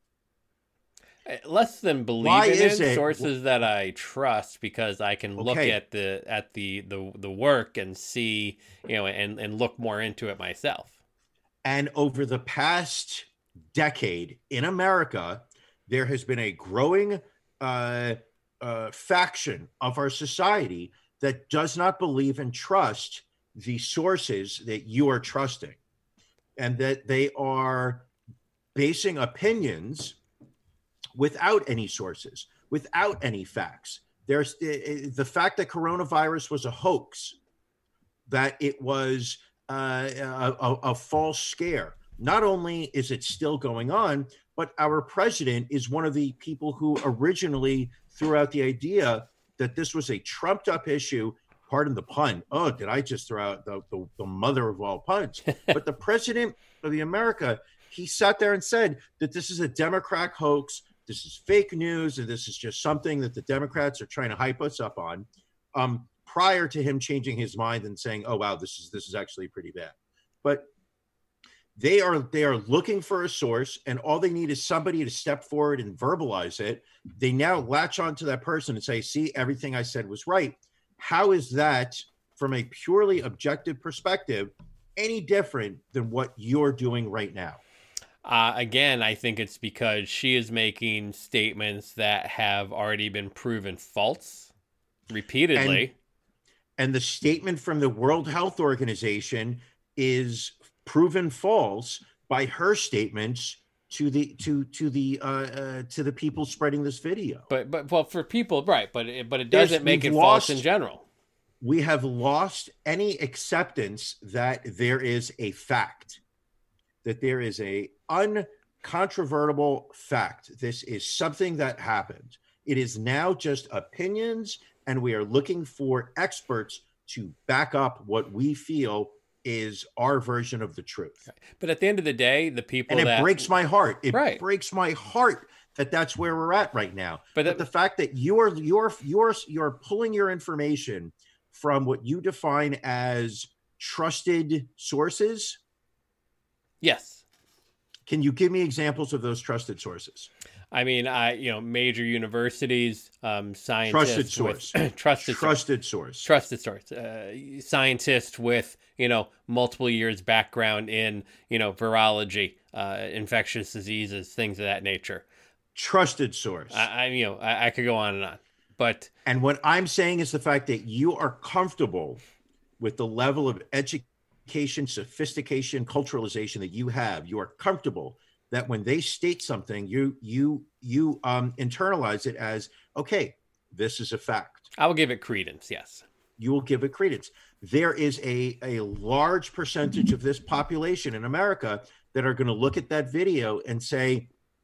S4: Less than believe
S5: Why
S4: in
S5: is
S4: it,
S5: it-
S4: sources that I trust, because I can look
S5: Okay.
S4: at the at the, the the work and see, you know, and and look more into it myself.
S5: And over the past decade in America, there has been a growing uh, uh, faction of our society that does not believe and trust the sources that you are trusting, and that they are basing opinions without any sources, without any facts. There's the, the fact that coronavirus was a hoax, that it was uh, a, a, a false scare. Not only is it still going on, but our president is one of the people who originally threw out the idea that this was a trumped up issue. Pardon the pun. Oh, did I just throw out the, the, the mother of all puns? But the president of the America, he sat there and said that this is a Democrat hoax. This is fake news, and this is just something that the Democrats are trying to hype us up on, um, prior to him changing his mind and saying, oh, wow, this is this is actually pretty bad. But they are they are looking for a source, and all they need is somebody to step forward and verbalize it. They now latch onto that person and say, see, everything I said was right. How is that, from a purely objective perspective, any different than what you're doing right now?
S4: Uh, again, I think it's because she is making statements that have already been proven false repeatedly.
S5: And, and the statement from the World Health Organization is proven false by her statements to the to to the uh, uh, to the people spreading this video.
S4: But but well, for people, right? But it, but it
S5: There's-
S4: doesn't make
S5: we've
S4: it
S5: lost-
S4: false in general.
S5: We have lost any acceptance that there is a fact. that there is a uncontrovertible fact. This is something that happened. It is now just opinions, and we are looking for experts to back up what we feel is our version of the truth.
S4: But at the end of the day, the people
S5: and it
S4: that...
S5: breaks my heart. It
S4: right.
S5: breaks my heart that that's where we're at right now.
S4: But, that,
S5: but the fact that you're you're you're you're pulling your information from what you define as trusted sources.
S4: Yes.
S5: Can you give me examples of those trusted sources?
S4: I mean, I you know, major universities, um, scientists,
S5: trusted source,
S4: with, trusted
S5: trusted source,
S4: trusted source, uh, scientists with you know multiple years background in you know virology, uh, infectious diseases, things of that nature.
S5: Trusted source.
S4: I, I you know I, I could go on and on, but
S5: and what I'm saying is the fact that you are comfortable with the level of education, sophistication, culturalization that you have. You are comfortable that when they state something, you you you um, internalize it as, okay, this is a fact.
S4: I will give it credence, yes.
S5: You will give it credence. There is a, a large percentage of this population in America that are going to look at that video and say,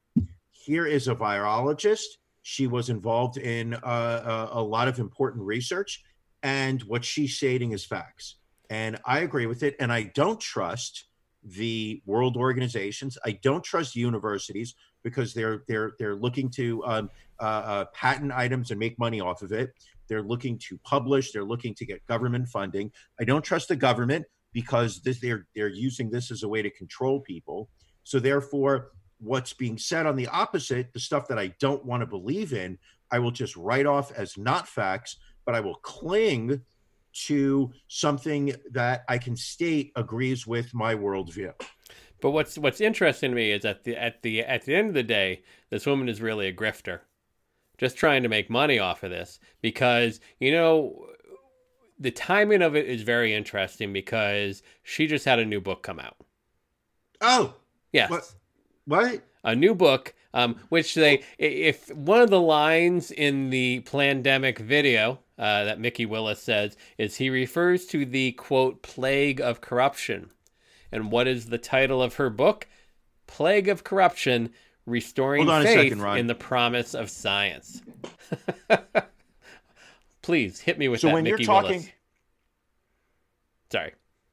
S5: here is a virologist. She was involved in uh, a, a lot of important research, and what she's stating is facts. And I agree with it, and I don't trust the world organizations. I don't trust universities because they're they're they're looking to um, uh, uh, patent items and make money off of it. They're looking to publish. They're looking to get government funding. I don't trust the government because this, they're they're using this as a way to control people. So therefore, what's being said on the opposite, the stuff that I don't want to believe in, I will just write off as not facts, but I will cling to something that I can state agrees with my worldview.
S4: But what's what's interesting to me is at the at the at the end of the day, this woman is really a grifter, just trying to make money off of this. Because you know, the timing of it is very interesting because she just had a new book come out.
S5: Oh,
S4: yes,
S5: what? What?
S4: A new book, um, which they if one of the lines in the Plandemic video. Uh, that Mickey Willis says is he refers to the, quote, plague of corruption. And what is the title of her book? Plague of Corruption, Restoring Faith second, in the Promise of Science. Please, hit me with
S5: so
S4: that,
S5: when
S4: Mickey
S5: you're talking,
S4: Willis. Sorry.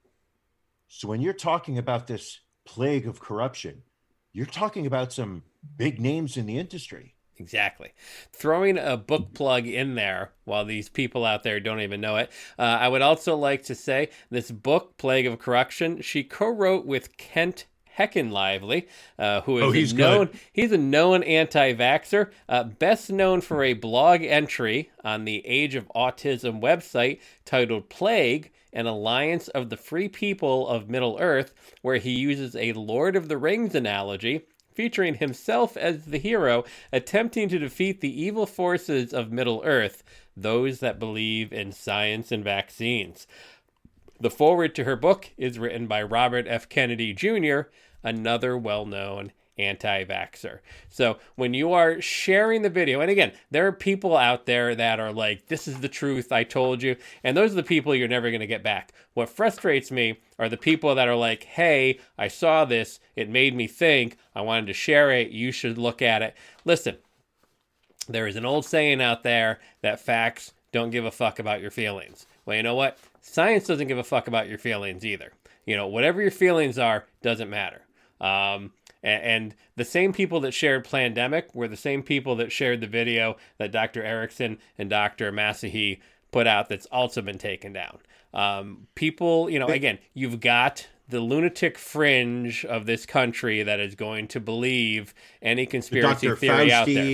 S5: So when you're talking about this plague of corruption, you're talking about some big names in the industry.
S4: Exactly. Throwing a book plug in there while these people out there don't even know it. Uh, I would also like to say this book, Plague of Corruption, she co-wrote with Kent Heckenlively, uh, who is
S5: oh, he's
S4: a known
S5: good.
S4: he's a known anti-vaxxer, uh, best known for a blog entry on the Age of Autism website titled Plague, an Alliance of the Free People of Middle Earth, where he uses a Lord of the Rings analogy featuring himself as the hero, attempting to defeat the evil forces of Middle-earth, those that believe in science and vaccines. The foreword to her book is written by Robert F. Kennedy Junior, another well-known anti-vaxxer. So when you are sharing the video, and again, there are people out there that are like, this is the truth, I told you, and those are the people you're never going to get back. What frustrates me are the people that are like, hey, I saw this, it made me think, I wanted to share it, you should look at it. Listen, there is an old saying out there that facts don't give a fuck about your feelings. Well, you know what? Science doesn't give a fuck about your feelings either. You know, whatever your feelings are, doesn't matter. Um, and, and the same people that shared Plandemic were the same people that shared the video that Doctor Erickson and Doctor Masahi put out that's also been taken down. Um, people, you know, again, you've got the lunatic fringe of this country that is going to believe any conspiracy
S5: Doctor
S4: theory out there.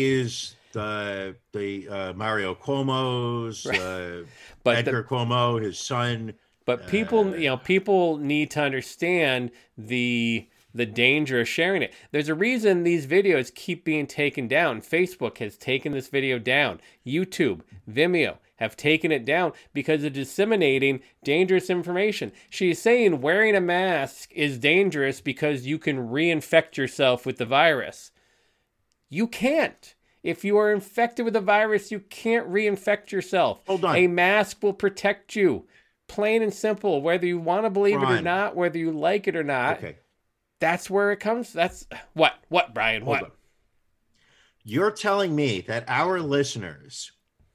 S5: The the uh, Mario Cuomo's,
S4: Right.
S5: uh,
S4: But
S5: Edgar
S4: the-
S5: Cuomo, his son.
S4: But people,
S5: Uh,
S4: you know, people need to understand the the danger of sharing it. There's a reason these videos keep being taken down. Facebook has taken this video down. YouTube, Vimeo have taken it down because of disseminating dangerous information. She's saying wearing a mask is dangerous because you can reinfect yourself with the virus. You can't. If you are infected with a virus, you can't reinfect yourself.
S5: Hold on.
S4: A mask will protect you. Plain and simple, whether you want to believe it or
S5: Ron.
S4: not, whether you like it or not.
S5: Okay.
S4: that's where it comes. That's what, what, Brian,
S5: Hold
S4: what?
S5: on. You're telling me that our listeners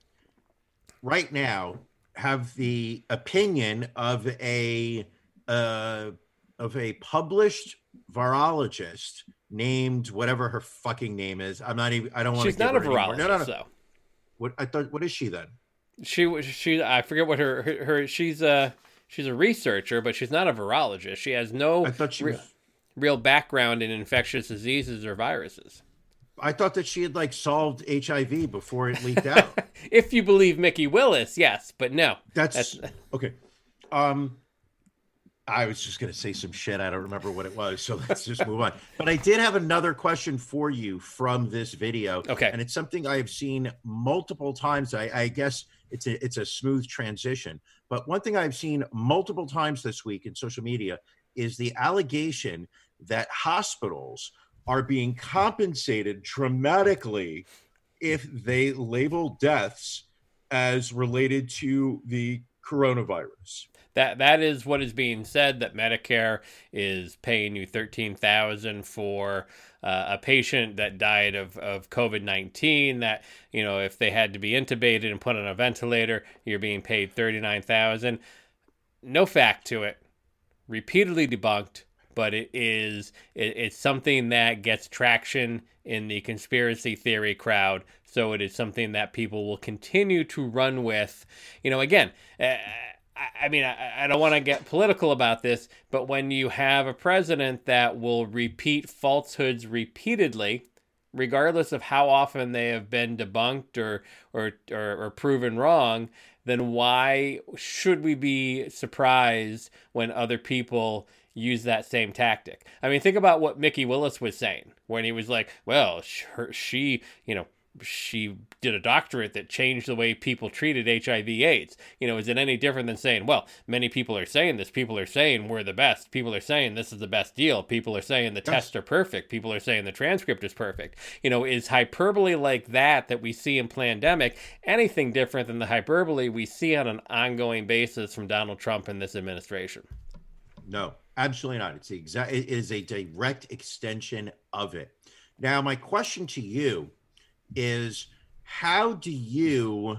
S5: right now have the opinion of a uh, of a published virologist named whatever her fucking name is. I'm not even. I don't want to.
S4: She's not a virologist,
S5: no, no, no.
S4: though.
S5: What I thought. What is she then?
S4: She was. She. I forget what her, her. Her. She's a. She's a researcher, but she's not a virologist. She has no.
S5: I thought she
S4: re-
S5: was.
S4: real background in infectious diseases or viruses.
S5: I thought that she had like solved H I V before it leaked out.
S4: If you believe Mickey Willis, yes, but no.
S5: That's,
S4: that's
S5: okay. Um, I was just going to say some shit. I don't remember what it was. So let's just move on. But I did have another question for you from this video.
S4: Okay.
S5: And it's something I've seen multiple times. I, I guess it's a, it's a smooth transition. But one thing I've seen multiple times this week in social media is the allegation that hospitals are being compensated dramatically if they label deaths as related to the coronavirus.
S4: That that is what is being said, that Medicare is paying you thirteen thousand dollars for uh, a patient that died of, of COVID nineteen, that, you know, if they had to be intubated and put on a ventilator, you're being paid thirty-nine thousand dollars. No fact to it. Repeatedly debunked. But it is it, it's something that gets traction in the conspiracy theory crowd. So it is something that people will continue to run with. You know, again, uh, I, I mean, I, I don't want to get political about this, but when you have a president that will repeat falsehoods repeatedly, regardless of how often they have been debunked or or, or, or proven wrong, then why should we be surprised when other people use that same tactic? I mean, think about what Mickey Willis was saying when he was like, well, her, she, you know, she did a doctorate that changed the way people treated H I V AIDS. You know, is it any different than saying, well, many people are saying this. People are saying we're the best. People are saying this is the best deal. People are saying the
S5: Yes.
S4: tests are perfect. People are saying the transcript is perfect. You know, is hyperbole like that that we see in Plandemic anything different than the hyperbole we see on an ongoing basis from Donald Trump and this administration?
S5: No, absolutely not. It's the exact. It is a direct extension of it. Now, my question to you is, how do you,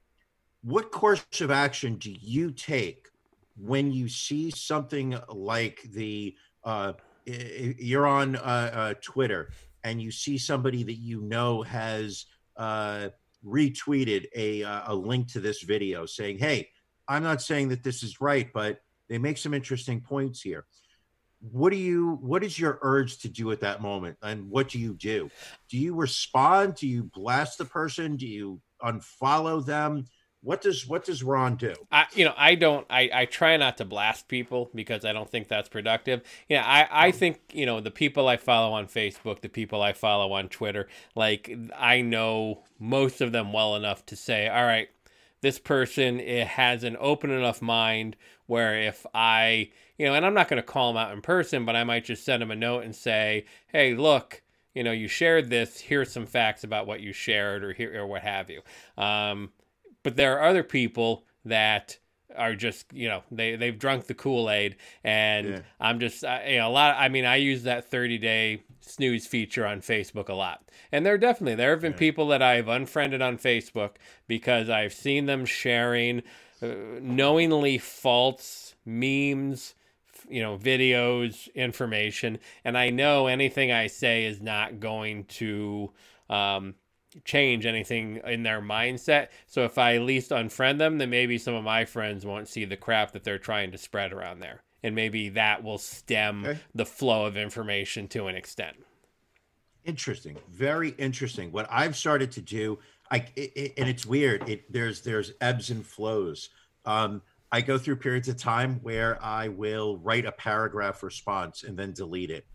S5: what course of action do you take when you see something like the, uh, you're on uh, uh, Twitter and you see somebody that you know has uh, retweeted a, uh, a link to this video saying, hey, I'm not saying that this is right, but they make some interesting points here. What do you, what is your urge to do at that moment? And what do you do? Do you respond? Do you blast the person? Do you unfollow them? What does, what does Ron do?
S4: I, you know, I don't, I, I try not to blast people because I don't think that's productive. Yeah. I, I think, you know, the people I follow on Facebook, the people I follow on Twitter, like I know most of them well enough to say, all right, this person, it has an open enough mind where if I, you know, and I'm not going to call them out in person, but I might just send them a note and say, hey, look, you know, you shared this. Here's some facts about what you shared or here or what have you. Um, but there are other people that are just, you know, they, they've drunk the Kool-Aid and yeah. I'm just, I, you know, a lot, I mean, I use that thirty day snooze feature on Facebook a lot. And there definitely, there have been yeah. people that I've unfriended on Facebook because I've seen them sharing uh, knowingly false memes, you know, videos, information. And I know anything I say is not going to, um, change anything in their mindset. So if I at least unfriend them, then maybe some of my friends won't see the crap that they're trying to spread around there. And maybe that will stem okay. the flow of information to an extent.
S5: Interesting. Very interesting. What I've started to do, I it, it, and it's weird. It there's there's ebbs and flows. Um, I go through periods of time where I will write a paragraph response and then delete it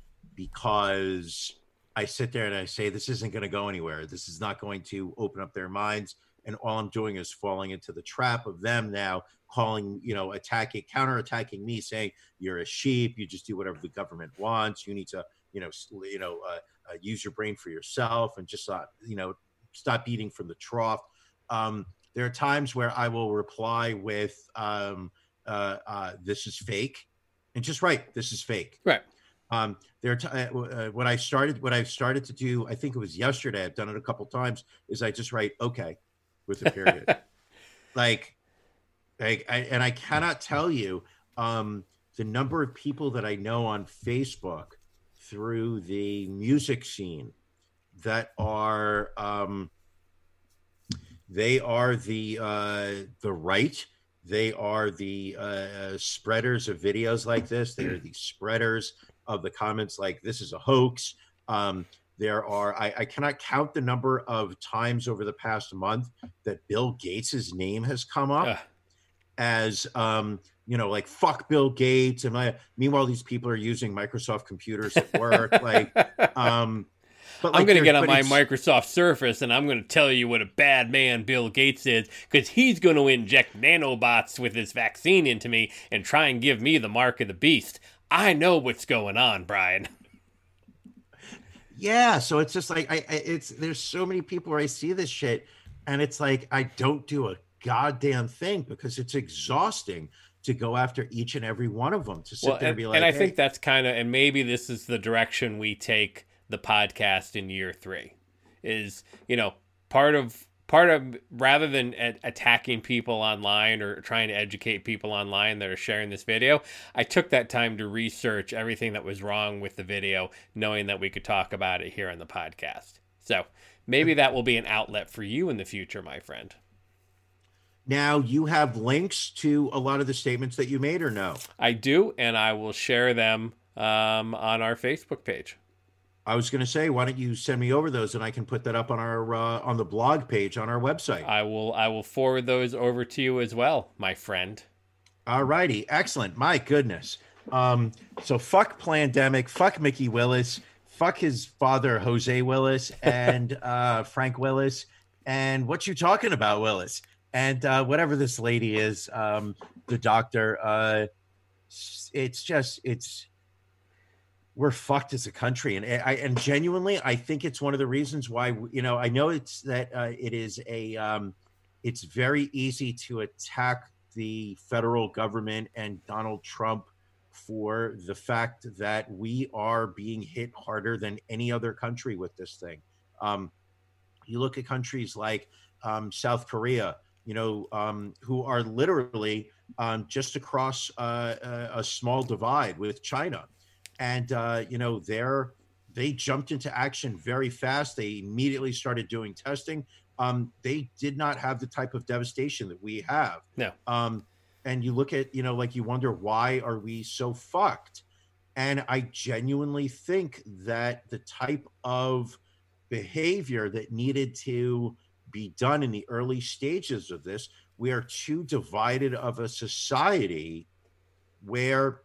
S5: because I sit there and I say, this isn't going to go anywhere. This is not going to open up their minds. And all I'm doing is falling into the trap of them now calling, you know, attacking, counterattacking me, saying you're a sheep. You just do whatever the government wants. You need to, you know, you know, uh, uh, use your brain for yourself and just, uh, you know, stop eating from the trough. Um, there are times where I will reply with, um, uh, uh, this is fake, and just write, this is fake.
S4: Right.
S5: Um, there, are t- uh, uh, what I started, what I've started to do, I think it was yesterday. I've done it a couple times. Is I just write okay with a period, like, like, I, and I cannot tell you um, the number of people that I know on Facebook through the music scene that are, um, they are the uh, the right. They are the uh, spreaders of videos like this. They are the spreaders of the comments like this is a hoax. Um, there are, I, I cannot count the number of times over the past month that Bill Gates's name has come up uh. as, um, you know, like fuck Bill Gates. And my, meanwhile, these people are using Microsoft computers at work. like, um,
S4: But like I'm going to get on my Microsoft Surface and I'm going to tell you what a bad man Bill Gates is because he's going to inject nanobots with his vaccine into me and try and give me the mark of the beast. I know what's going on, Brian.
S5: Yeah, so it's just like, I, I it's there's so many people where I see this shit and it's like, I don't do a goddamn thing because it's exhausting to go after each and every one of them to sit
S4: well,
S5: there
S4: and,
S5: and be like,
S4: and I
S5: hey.
S4: think that's kind of, and maybe this is the direction we take the podcast in year three is, you know, part of part of rather than a- attacking people online or trying to educate people online that are sharing this video, I took that time to research everything that was wrong with the video, knowing that we could talk about it here on the podcast. So maybe that will be an outlet for you in the future, my friend.
S5: Now, you have links to a lot of the statements that you made or no?
S4: I do, and I will share them um, on our Facebook page.
S5: I was going to say, why don't you send me over those and I can put that up on our uh, on the blog page on our website.
S4: I will I will forward those over to you as well, my friend.
S5: All righty. Excellent. My goodness. Um, so fuck Plandemic, fuck Mickey Willis, fuck his father, Jose Willis, and uh, Frank Willis. And what you talking about, Willis? And uh, whatever this lady is, um, the doctor, uh, it's just, it's, we're fucked as a country. And I, and genuinely, I think it's one of the reasons why, you know, I know it's that uh, it is a, um, it's very easy to attack the federal government and Donald Trump for the fact that we are being hit harder than any other country with this thing. Um, you look at countries like um, South Korea, you know, um, who are literally um, just across uh, a, a small divide with China. And, uh, you know, they're, they jumped into action very fast. They immediately started doing testing. Um, they did not have the type of devastation that we have.
S4: No.
S5: Um, and you look at, you know, like you wonder, why are we so fucked? And I genuinely think that the type of behavior that needed to be done in the early stages of this, we are too divided of a society where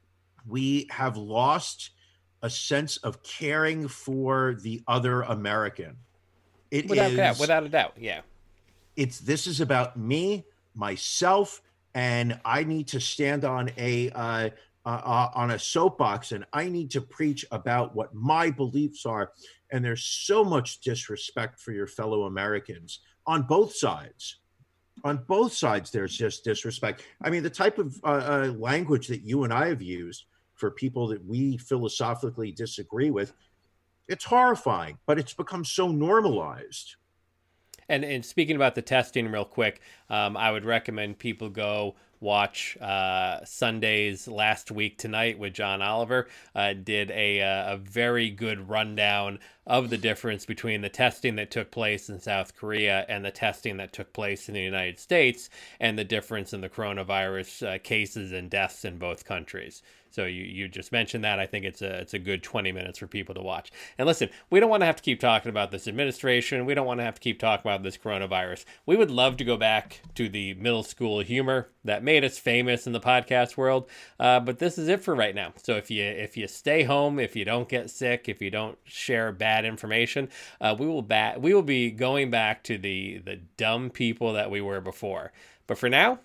S5: we have lost a sense of caring for the other American. It
S4: without
S5: is,
S4: doubt, without a doubt, yeah.
S5: It's this is about me, myself, and I need to stand on a uh, uh, on a soapbox, and I need to preach about what my beliefs are. And there's so much disrespect for your fellow Americans on both sides. On both sides, there's just disrespect. I mean, the type of uh, uh, language that you and I have used for people that we philosophically disagree with, it's horrifying, but it's become so normalized.
S4: And and speaking about the testing real quick, um, I would recommend people go watch uh, Sunday's Last Week Tonight with John Oliver. Uh, did a, uh, a very good rundown of the difference between the testing that took place in South Korea and the testing that took place in the United States, and the difference in the coronavirus uh, cases and deaths in both countries. So you, you just mentioned that. I think it's a it's a good twenty minutes for people to watch. And listen, we don't want to have to keep talking about this administration. We don't want to have to keep talking about this coronavirus. We would love to go back to the middle school humor that made us famous in the podcast world. Uh, but this is it for right now. So if you if you stay home, if you don't get sick, if you don't share bad information, uh, we will ba- we will be going back to the the dumb people that we were before. But for now,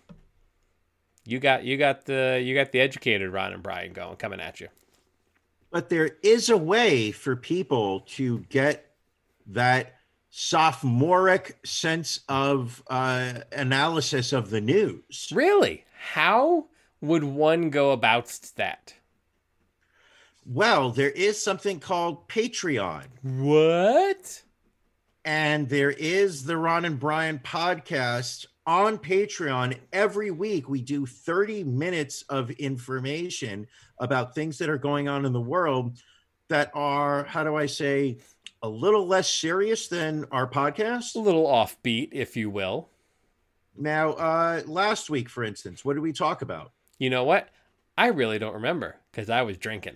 S4: You got you got the you got the educated Ron and Brian going coming at you.
S5: But there is a way for people to get that sophomoric sense of uh, analysis of the news.
S4: Really? How would one go about that?
S5: Well, there is something called Patreon.
S4: What?
S5: And there is the Ron and Brian podcast on Patreon. Every week we do thirty minutes of information about things that are going on in the world that are, how do I say, a little less serious than our podcast.
S4: A little offbeat, if you will.
S5: Now, uh, last week, for instance, what did we talk about?
S4: You know what? I really don't remember because I was drinking.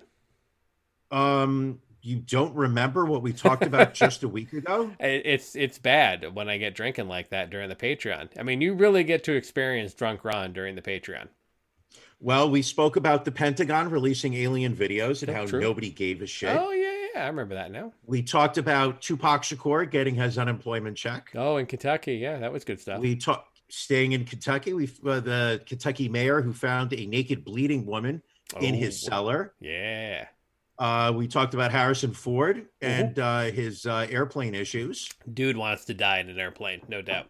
S5: Um, you don't remember what we talked about just a week ago?
S4: It's it's bad when I get drinking like that during the Patreon. I mean, you really get to experience Drunk Ron during the Patreon.
S5: Well, we spoke about the Pentagon releasing alien videos and
S4: That's
S5: how
S4: true.
S5: nobody gave a shit.
S4: Oh, yeah, yeah. I remember that now.
S5: We talked about Tupac Shakur getting his unemployment check.
S4: Oh, in Kentucky. Yeah, that was good stuff.
S5: We talked staying in Kentucky. We uh, the Kentucky mayor who found a naked bleeding woman in
S4: Oh,
S5: his cellar.
S4: Yeah.
S5: Uh, we talked about Harrison Ford and uh, his uh, airplane issues.
S4: Dude wants to die in an airplane, no doubt.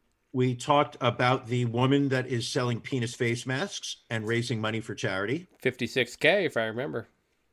S5: We talked about the woman that is selling penis face masks and raising money for charity.
S4: fifty-six K, if I remember.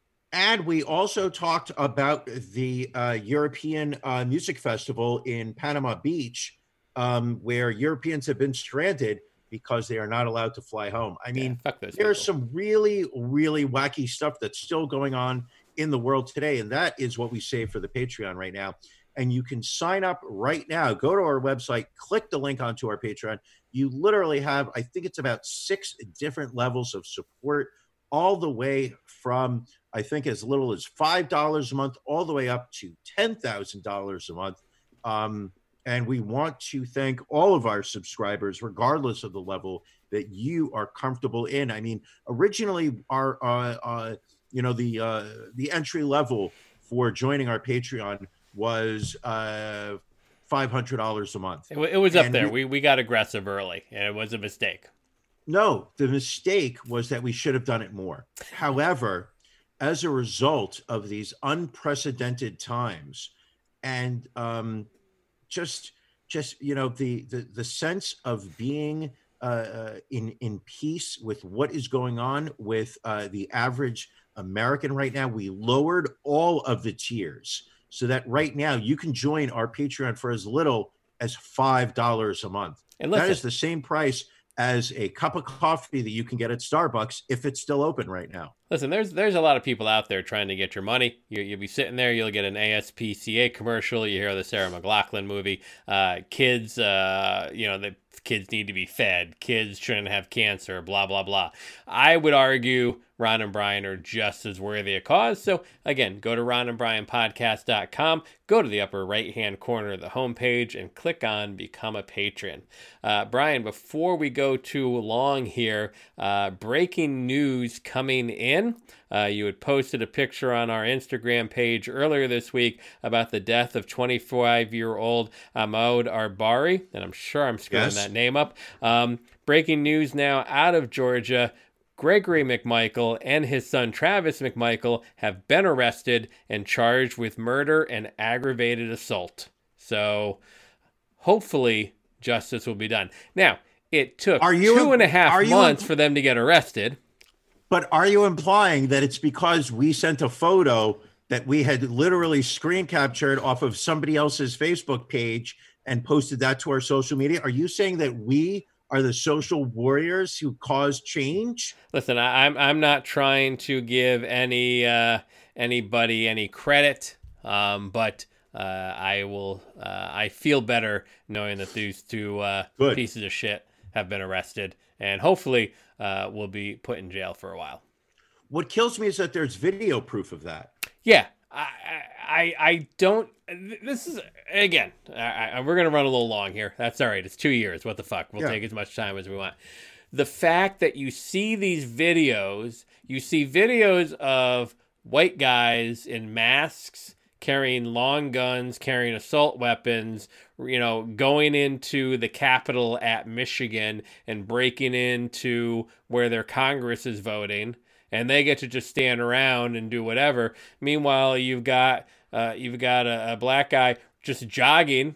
S5: And we also talked about the uh, European uh, Music Festival in Panama Beach, um, where Europeans have been stranded because they are not allowed to fly home. I mean,
S4: yeah, fuck those
S5: there's
S4: people.
S5: some really, really wacky stuff that's still going on in the world today. And that is what we save for the Patreon right now. And you can sign up right now. Go to our website, click the link onto our Patreon. You literally have, I think it's about six different levels of support, all the way from, I think, as little as five dollars a month, all the way up to ten thousand dollars a month. Um, and we want to thank all of our subscribers, regardless of the level that you are comfortable in. I mean, originally, our, uh, uh, you know, the uh, the entry level for joining our Patreon was uh, five hundred dollars a month.
S4: It, it was up
S5: And
S4: there.
S5: we-
S4: We, we got aggressive early, and it was a mistake.
S5: No, the mistake was that we should have done it more. However, as a result of these unprecedented times and um, just, just you know, the, the, the sense of being uh, in, in peace with what is going on with uh, the average American right now, we lowered all of the tiers so that right now you can join our Patreon for as little as five dollars a month.
S4: And
S5: That
S4: listen,
S5: is the same price as a cup of coffee that you can get at Starbucks if it's still open right now.
S4: Listen, there's there's a lot of people out there trying to get your money. You, you'll be sitting there, you'll get an A S P C A commercial, you hear the Sarah McLachlan movie. Uh, kids, uh, you know, the kids need to be fed. Kids shouldn't have cancer, blah, blah, blah. I would argue Ron and Brian are just as worthy a cause. So again, go to ron and brian podcast dot com, go to the upper right-hand corner of the homepage and click on Become a Patron. Uh, Brian, before we go too long here, uh, breaking news coming in. Uh, you had posted a picture on our Instagram page earlier this week about the death of twenty-five-year-old Ahmaud Arbari, and I'm sure I'm screwing
S5: Yes.
S4: that name up. Um, breaking news now out of Georgia. Gregory McMichael and his son Travis McMichael have been arrested and charged with murder and aggravated assault. So hopefully justice will be done. Now, it took
S5: Are you-
S4: two and a half
S5: are you-
S4: months for them to get arrested.
S5: But are you implying that it's because we sent a photo that we had literally screen captured off of somebody else's Facebook page and posted that to our social media? Are you saying that we are the social warriors who cause change?
S4: Listen, I, I'm I'm not trying to give any uh, anybody any credit, um, but uh, I will. Uh, I feel better knowing that these two uh,
S5: Good.
S4: pieces of shit have been arrested, and hopefully uh, will be put in jail for a while.
S5: What kills me is that there's video proof of that.
S4: Yeah, I I, I don't. This is again. I, I, we're gonna run a little long here. That's all right. It's two years. What the fuck? We'll
S5: Yeah.
S4: take as much time as we want. The fact that you see these videos, you see videos of white guys in masks carrying long guns, carrying assault weapons, you know, going into the Capitol at Michigan and breaking into where their Congress is voting. And they get to just stand around and do whatever. Meanwhile, you've got uh, you've got a, a black guy just jogging,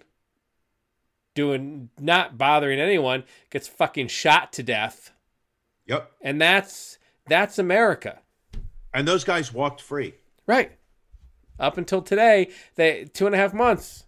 S4: doing not bothering anyone, gets fucking shot to death,
S5: Yep.
S4: and that's that's America.
S5: And those guys walked free.
S4: Right. Up until today, they two and a half months.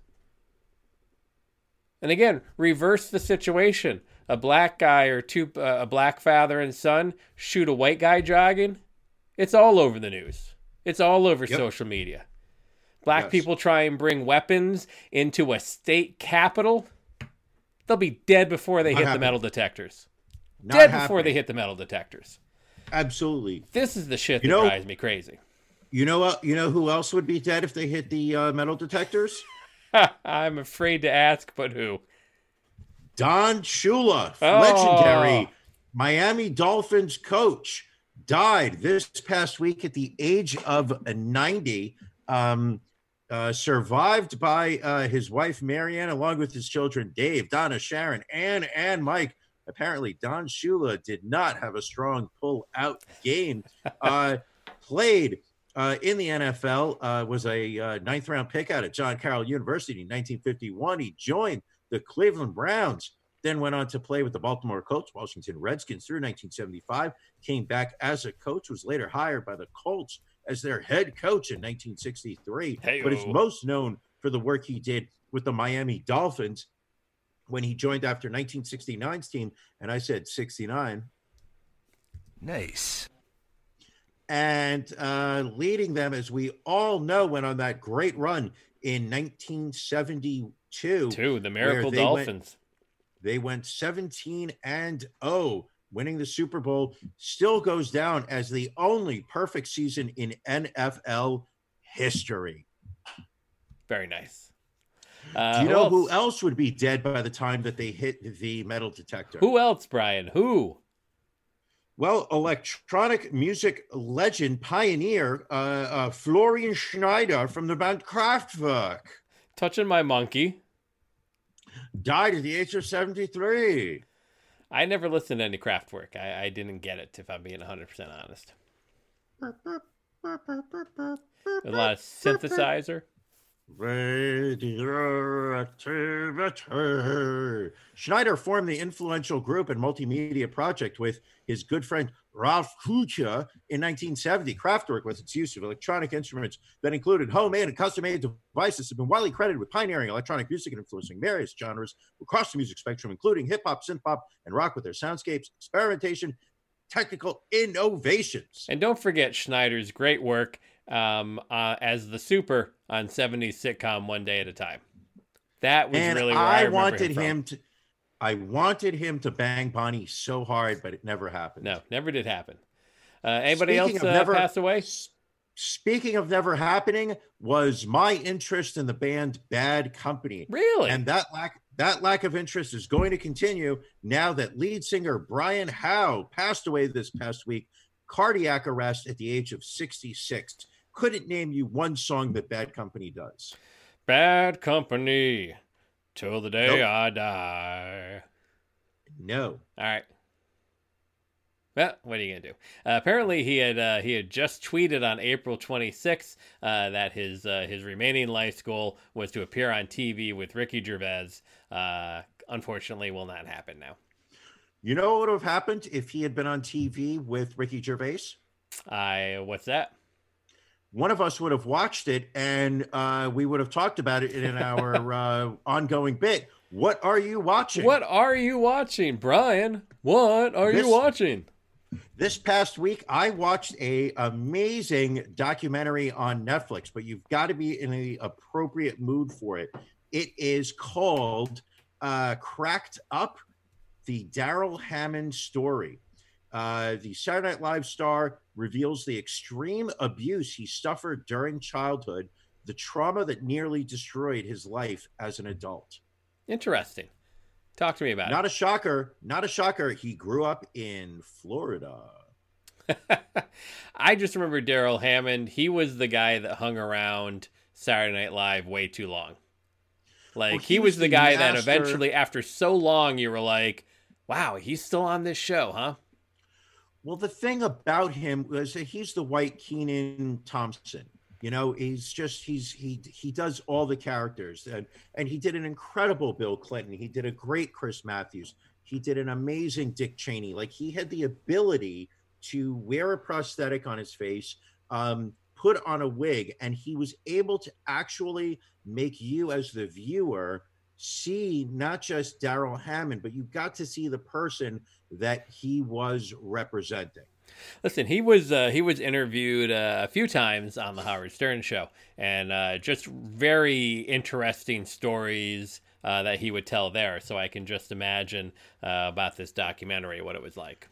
S4: And again, reverse the situation. A black guy or two, uh, a black father and son shoot a white guy jogging. It's all over the news. It's all over yep. social media. Black yes. people try and bring weapons into a state capitol. They'll be dead before they
S5: Not
S4: hit
S5: happening.
S4: the metal detectors.
S5: Not
S4: dead
S5: happening.
S4: before they hit the metal detectors.
S5: Absolutely.
S4: This is the shit
S5: you
S4: that
S5: know,
S4: drives me crazy.
S5: You know what? You know who else would be dead if they hit the uh, metal detectors?
S4: I'm afraid to ask, but who?
S5: Don Shula,
S4: oh.
S5: legendary Miami Dolphins coach, died this past week at the age of ninety. Um, uh, survived by uh, his wife, Marianne, along with his children, Dave, Donna, Sharon, Ann, and Mike. Apparently, Don Shula did not have a strong pull-out game. Uh, played uh, in the N F L, uh, was a uh, ninth-round pick out at John Carroll University in nineteen fifty-one. He joined the Cleveland Browns, then went on to play with the Baltimore Colts, Washington Redskins through nineteen seventy-five, came back as a coach, was later hired by the Colts as their head coach in nineteen sixty-three,
S4: Hey-o.
S5: but is most known for the work he did with the Miami Dolphins when he joined after nineteen sixty-nine's team, and I said sixty-nine.
S8: Nice.
S5: And uh, leading them, as we all know, went on that great run in nineteen seventy-two.
S4: Two, the Miracle
S5: they
S4: Dolphins.
S5: Went, they went seventeen and oh, winning the Super Bowl. Still goes down as the only perfect season in N F L history.
S4: Very nice. Uh,
S5: Do you
S4: who
S5: know
S4: else?
S5: who else would be dead by the time that they hit the metal detector?
S4: Who else, Brian? Who?
S5: Well, electronic music legend, pioneer, uh, uh, Florian Schneider from the band Kraftwerk.
S4: Touching my monkey.
S5: Died at the age of seventy-three.
S4: I never listened to any Kraftwerk. I, I didn't get it, if I'm being one hundred percent honest. There's a lot of synthesizer.
S5: Radioactivity. Schneider formed the influential group and multimedia project with his good friend Ralph Kucha in nineteen seventy. Kraftwerk, with its use of electronic instruments that included homemade and custom-made devices, have been widely credited with pioneering electronic music and influencing various genres across the music spectrum, including hip-hop, synth-pop, and rock with their soundscapes, experimentation, technical innovations.
S4: And don't forget Schneider's great work um, uh, as the Super on seventies sitcom One Day at a Time. That was
S5: and
S4: really where
S5: I,
S4: I
S5: wanted
S4: him,
S5: him to. I wanted him to bang Bonnie so hard, but it never happened.
S4: No, never did happen. Uh, anybody
S5: Speaking
S4: else
S5: of
S4: uh,
S5: never-
S4: pass away?
S5: Speaking of never happening, was my interest in the band Bad Company.
S4: Really?
S5: And that lack that lack of interest is going to continue now that lead singer Brian Howe passed away this past week, cardiac arrest at the age of sixty-six. Couldn't name you one song that Bad Company does.
S4: Bad Company, till the day
S5: Nope.
S4: I die.
S5: No.
S4: All right. Well, what are you gonna do? Uh, apparently, he had uh, he had just tweeted on April twenty-sixth uh, that his uh, his remaining life goal was to appear on T V with Ricky Gervais. Uh, unfortunately, will not happen now.
S5: You know what would have happened if he had been on T V with Ricky Gervais?
S4: I what's that?
S5: One of us would have watched it, and uh, we would have talked about it in our uh, ongoing bit. What are you watching?
S4: What are you watching, Brian? What are
S5: This-
S4: you watching?
S5: This past week, I watched a amazing documentary on Netflix, but you've got to be in the appropriate mood for it. It is called uh, Cracked Up, the Daryl Hammond story. Uh, the Saturday Night Live star reveals the extreme abuse he suffered during childhood, the trauma that nearly destroyed his life as an adult.
S4: Interesting. Talk to me about
S5: Not a shocker. Not a shocker. He grew up in Florida.
S4: it. I just remember Daryl Hammond. He was the guy that hung around Saturday Night Live way too long. Like,
S5: Well,
S4: he,
S5: he
S4: was,
S5: was
S4: the
S5: the
S4: guy that
S5: master-
S4: eventually, after so long, you were like, wow, he's still on this show, huh?
S5: Well, the thing about him was that he's the white Kenan Thompson. You know, he's just he's he he does all the characters, and and he did an incredible Bill Clinton. He did a great Chris Matthews. He did an amazing Dick Cheney. Like, he had the ability to wear a prosthetic on his face, um, put on a wig, and he was able to actually make you as the viewer see not just Darrell Hammond, but you got to see the person that he was representing.
S4: Listen, he was uh, he was interviewed uh, a few times on the Howard Stern show, and uh, just very interesting stories uh, that he would tell there. So I can just imagine uh, about this documentary, what it was like.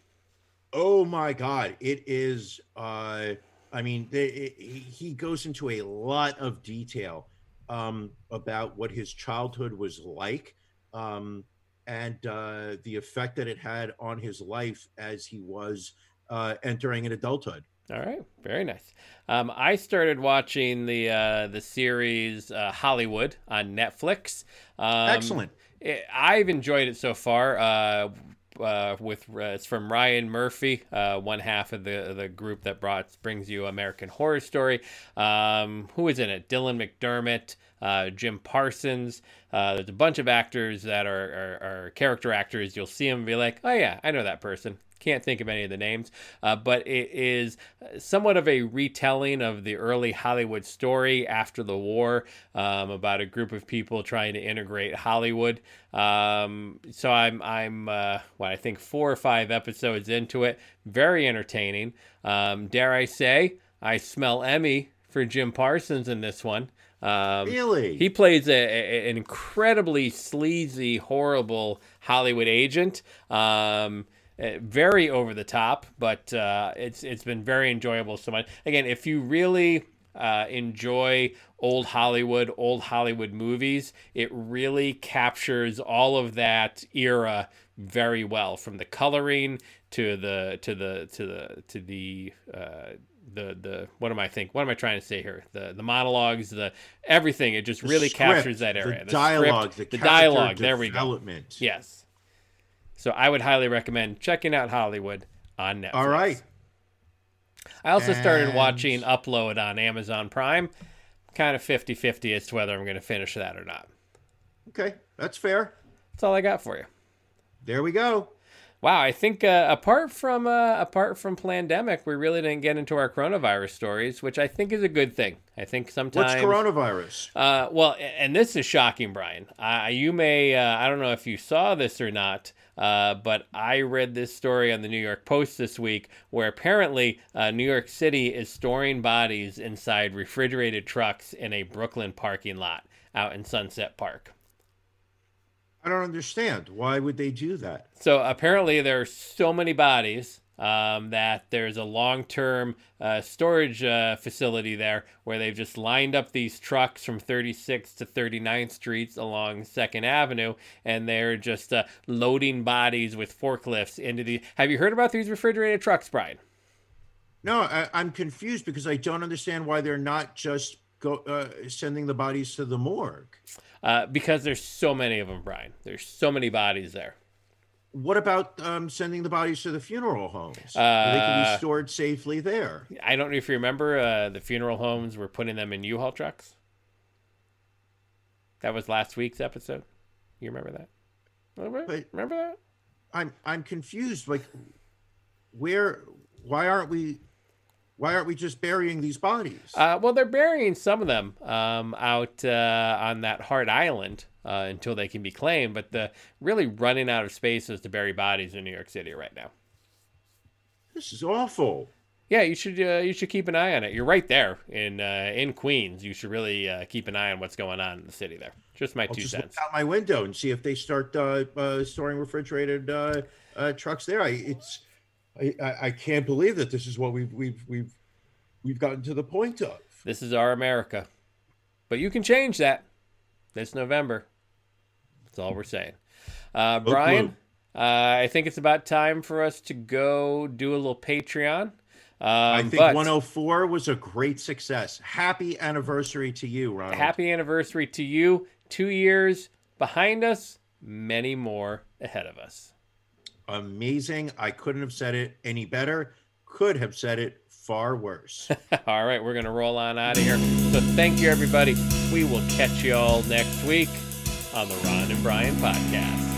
S5: Oh my God, it is. Uh, I mean, they, it, he goes into a lot of detail um, about what his childhood was like, um, and uh, the effect that it had on his life as he was uh, entering an adulthood.
S4: All right, very nice. Um, I started watching the uh, the series uh, Hollywood on Netflix. Um,
S5: Excellent.
S4: It, I've enjoyed it so far. Uh, uh, with uh, it's from Ryan Murphy, uh, one half of the the group that brought brings you American Horror Story. Um, who is in it? Dylan McDermott, uh, Jim Parsons. Uh, there's a bunch of actors that are, are, are character actors. You'll see them and be like, oh yeah, I know that person. Can't think of any of the names, uh, but it is somewhat of a retelling of the early Hollywood story after the war, um, about a group of people trying to integrate Hollywood. Um, so I'm, I'm, uh, what I think four or five episodes into it. Very entertaining. Um, dare I say, I smell Emmy for Jim Parsons in this one. Um,
S5: really?
S4: He plays a, a, an incredibly sleazy, horrible Hollywood agent. Um, Uh, very over the top, but uh, it's it's been very enjoyable so much. Again, if you really uh, enjoy old Hollywood, old Hollywood movies, it really captures all of that era very well, from the coloring to the to the to the to the uh, the the what am I think? What am I trying to say here? The the monologues, the everything. It just
S5: The
S4: really
S5: script,
S4: captures that area.
S5: The,
S4: the
S5: dialogue,
S4: script,
S5: the,
S4: the dialogue. There we go.
S5: Development.
S4: Yes. So I would highly recommend checking out Hollywood on Netflix.
S5: All right.
S4: I also started
S5: And-
S4: watching Upload on Amazon Prime. Kind of fifty-fifty as to whether I'm going to finish that or not.
S5: Okay, that's fair.
S4: That's all I got for you.
S5: There we go.
S4: Wow, I think uh, apart from uh, apart from pandemic, we really didn't get into our coronavirus stories, which I think is a good thing. I think sometimes
S5: What's coronavirus?
S4: Uh, well, and this is shocking, Brian. Uh, you may, uh, I don't know if you saw this or not, uh, but I read this story on the New York Post this week where apparently uh, New York City is storing bodies inside refrigerated trucks in a Brooklyn parking lot out in Sunset Park.
S5: I don't understand. Why would they do that?
S4: So apparently there are so many bodies um, that there's a long-term uh, storage uh, facility there where they've just lined up these trucks from thirty-sixth to thirty-ninth Streets along second Avenue, and they're just uh, loading bodies with forklifts into the... Have you heard about these refrigerated trucks, Brian?
S5: No, I, I'm confused because I don't understand why they're not just go uh, sending the bodies to the morgue.
S4: Uh, because there's so many of them, Brian. There's so many bodies there.
S5: What about um, sending the bodies to the funeral homes?
S4: Uh,
S5: Where they can be stored safely there.
S4: I don't know if you remember, uh, the funeral homes were putting them in U-Haul trucks. That was last week's episode. You remember that? Remember,
S5: But-
S4: remember that?
S5: I'm I'm confused. Like, where? Why aren't we? Why aren't we just burying these bodies?
S4: Uh, well, they're burying some of them um, out uh, on that Hart Island uh, until they can be claimed. But the really running out of spaces to bury bodies in New York City right now.
S5: This is awful.
S4: Yeah, you should uh, you should keep an eye on it. You're right there in uh, in Queens. You should really uh, keep an eye on what's going on in the city there. Just my
S5: I'll
S4: two
S5: just
S4: cents.
S5: look out my window and see if they start uh, uh, storing refrigerated uh, uh, trucks there. I, it's I, I, I can't believe that this is what we've we've we've we've gotten to the point of.
S4: This is our America. But you can change that this November. That's all we're saying. Uh,
S5: No
S4: Brian,
S5: clue.
S4: uh, I think it's about time for us to go do a little Patreon. Um,
S5: I think
S4: but
S5: one oh four was a great success. Happy anniversary to you, Ronald.
S4: happy anniversary to you. Two years behind us, many more ahead of us.
S5: Amazing. I couldn't have said it any better. Could have said it far worse.
S4: All right, we're going to roll on out of here. So thank you, everybody. We will catch you all next week on the Ron and Brian Podcast.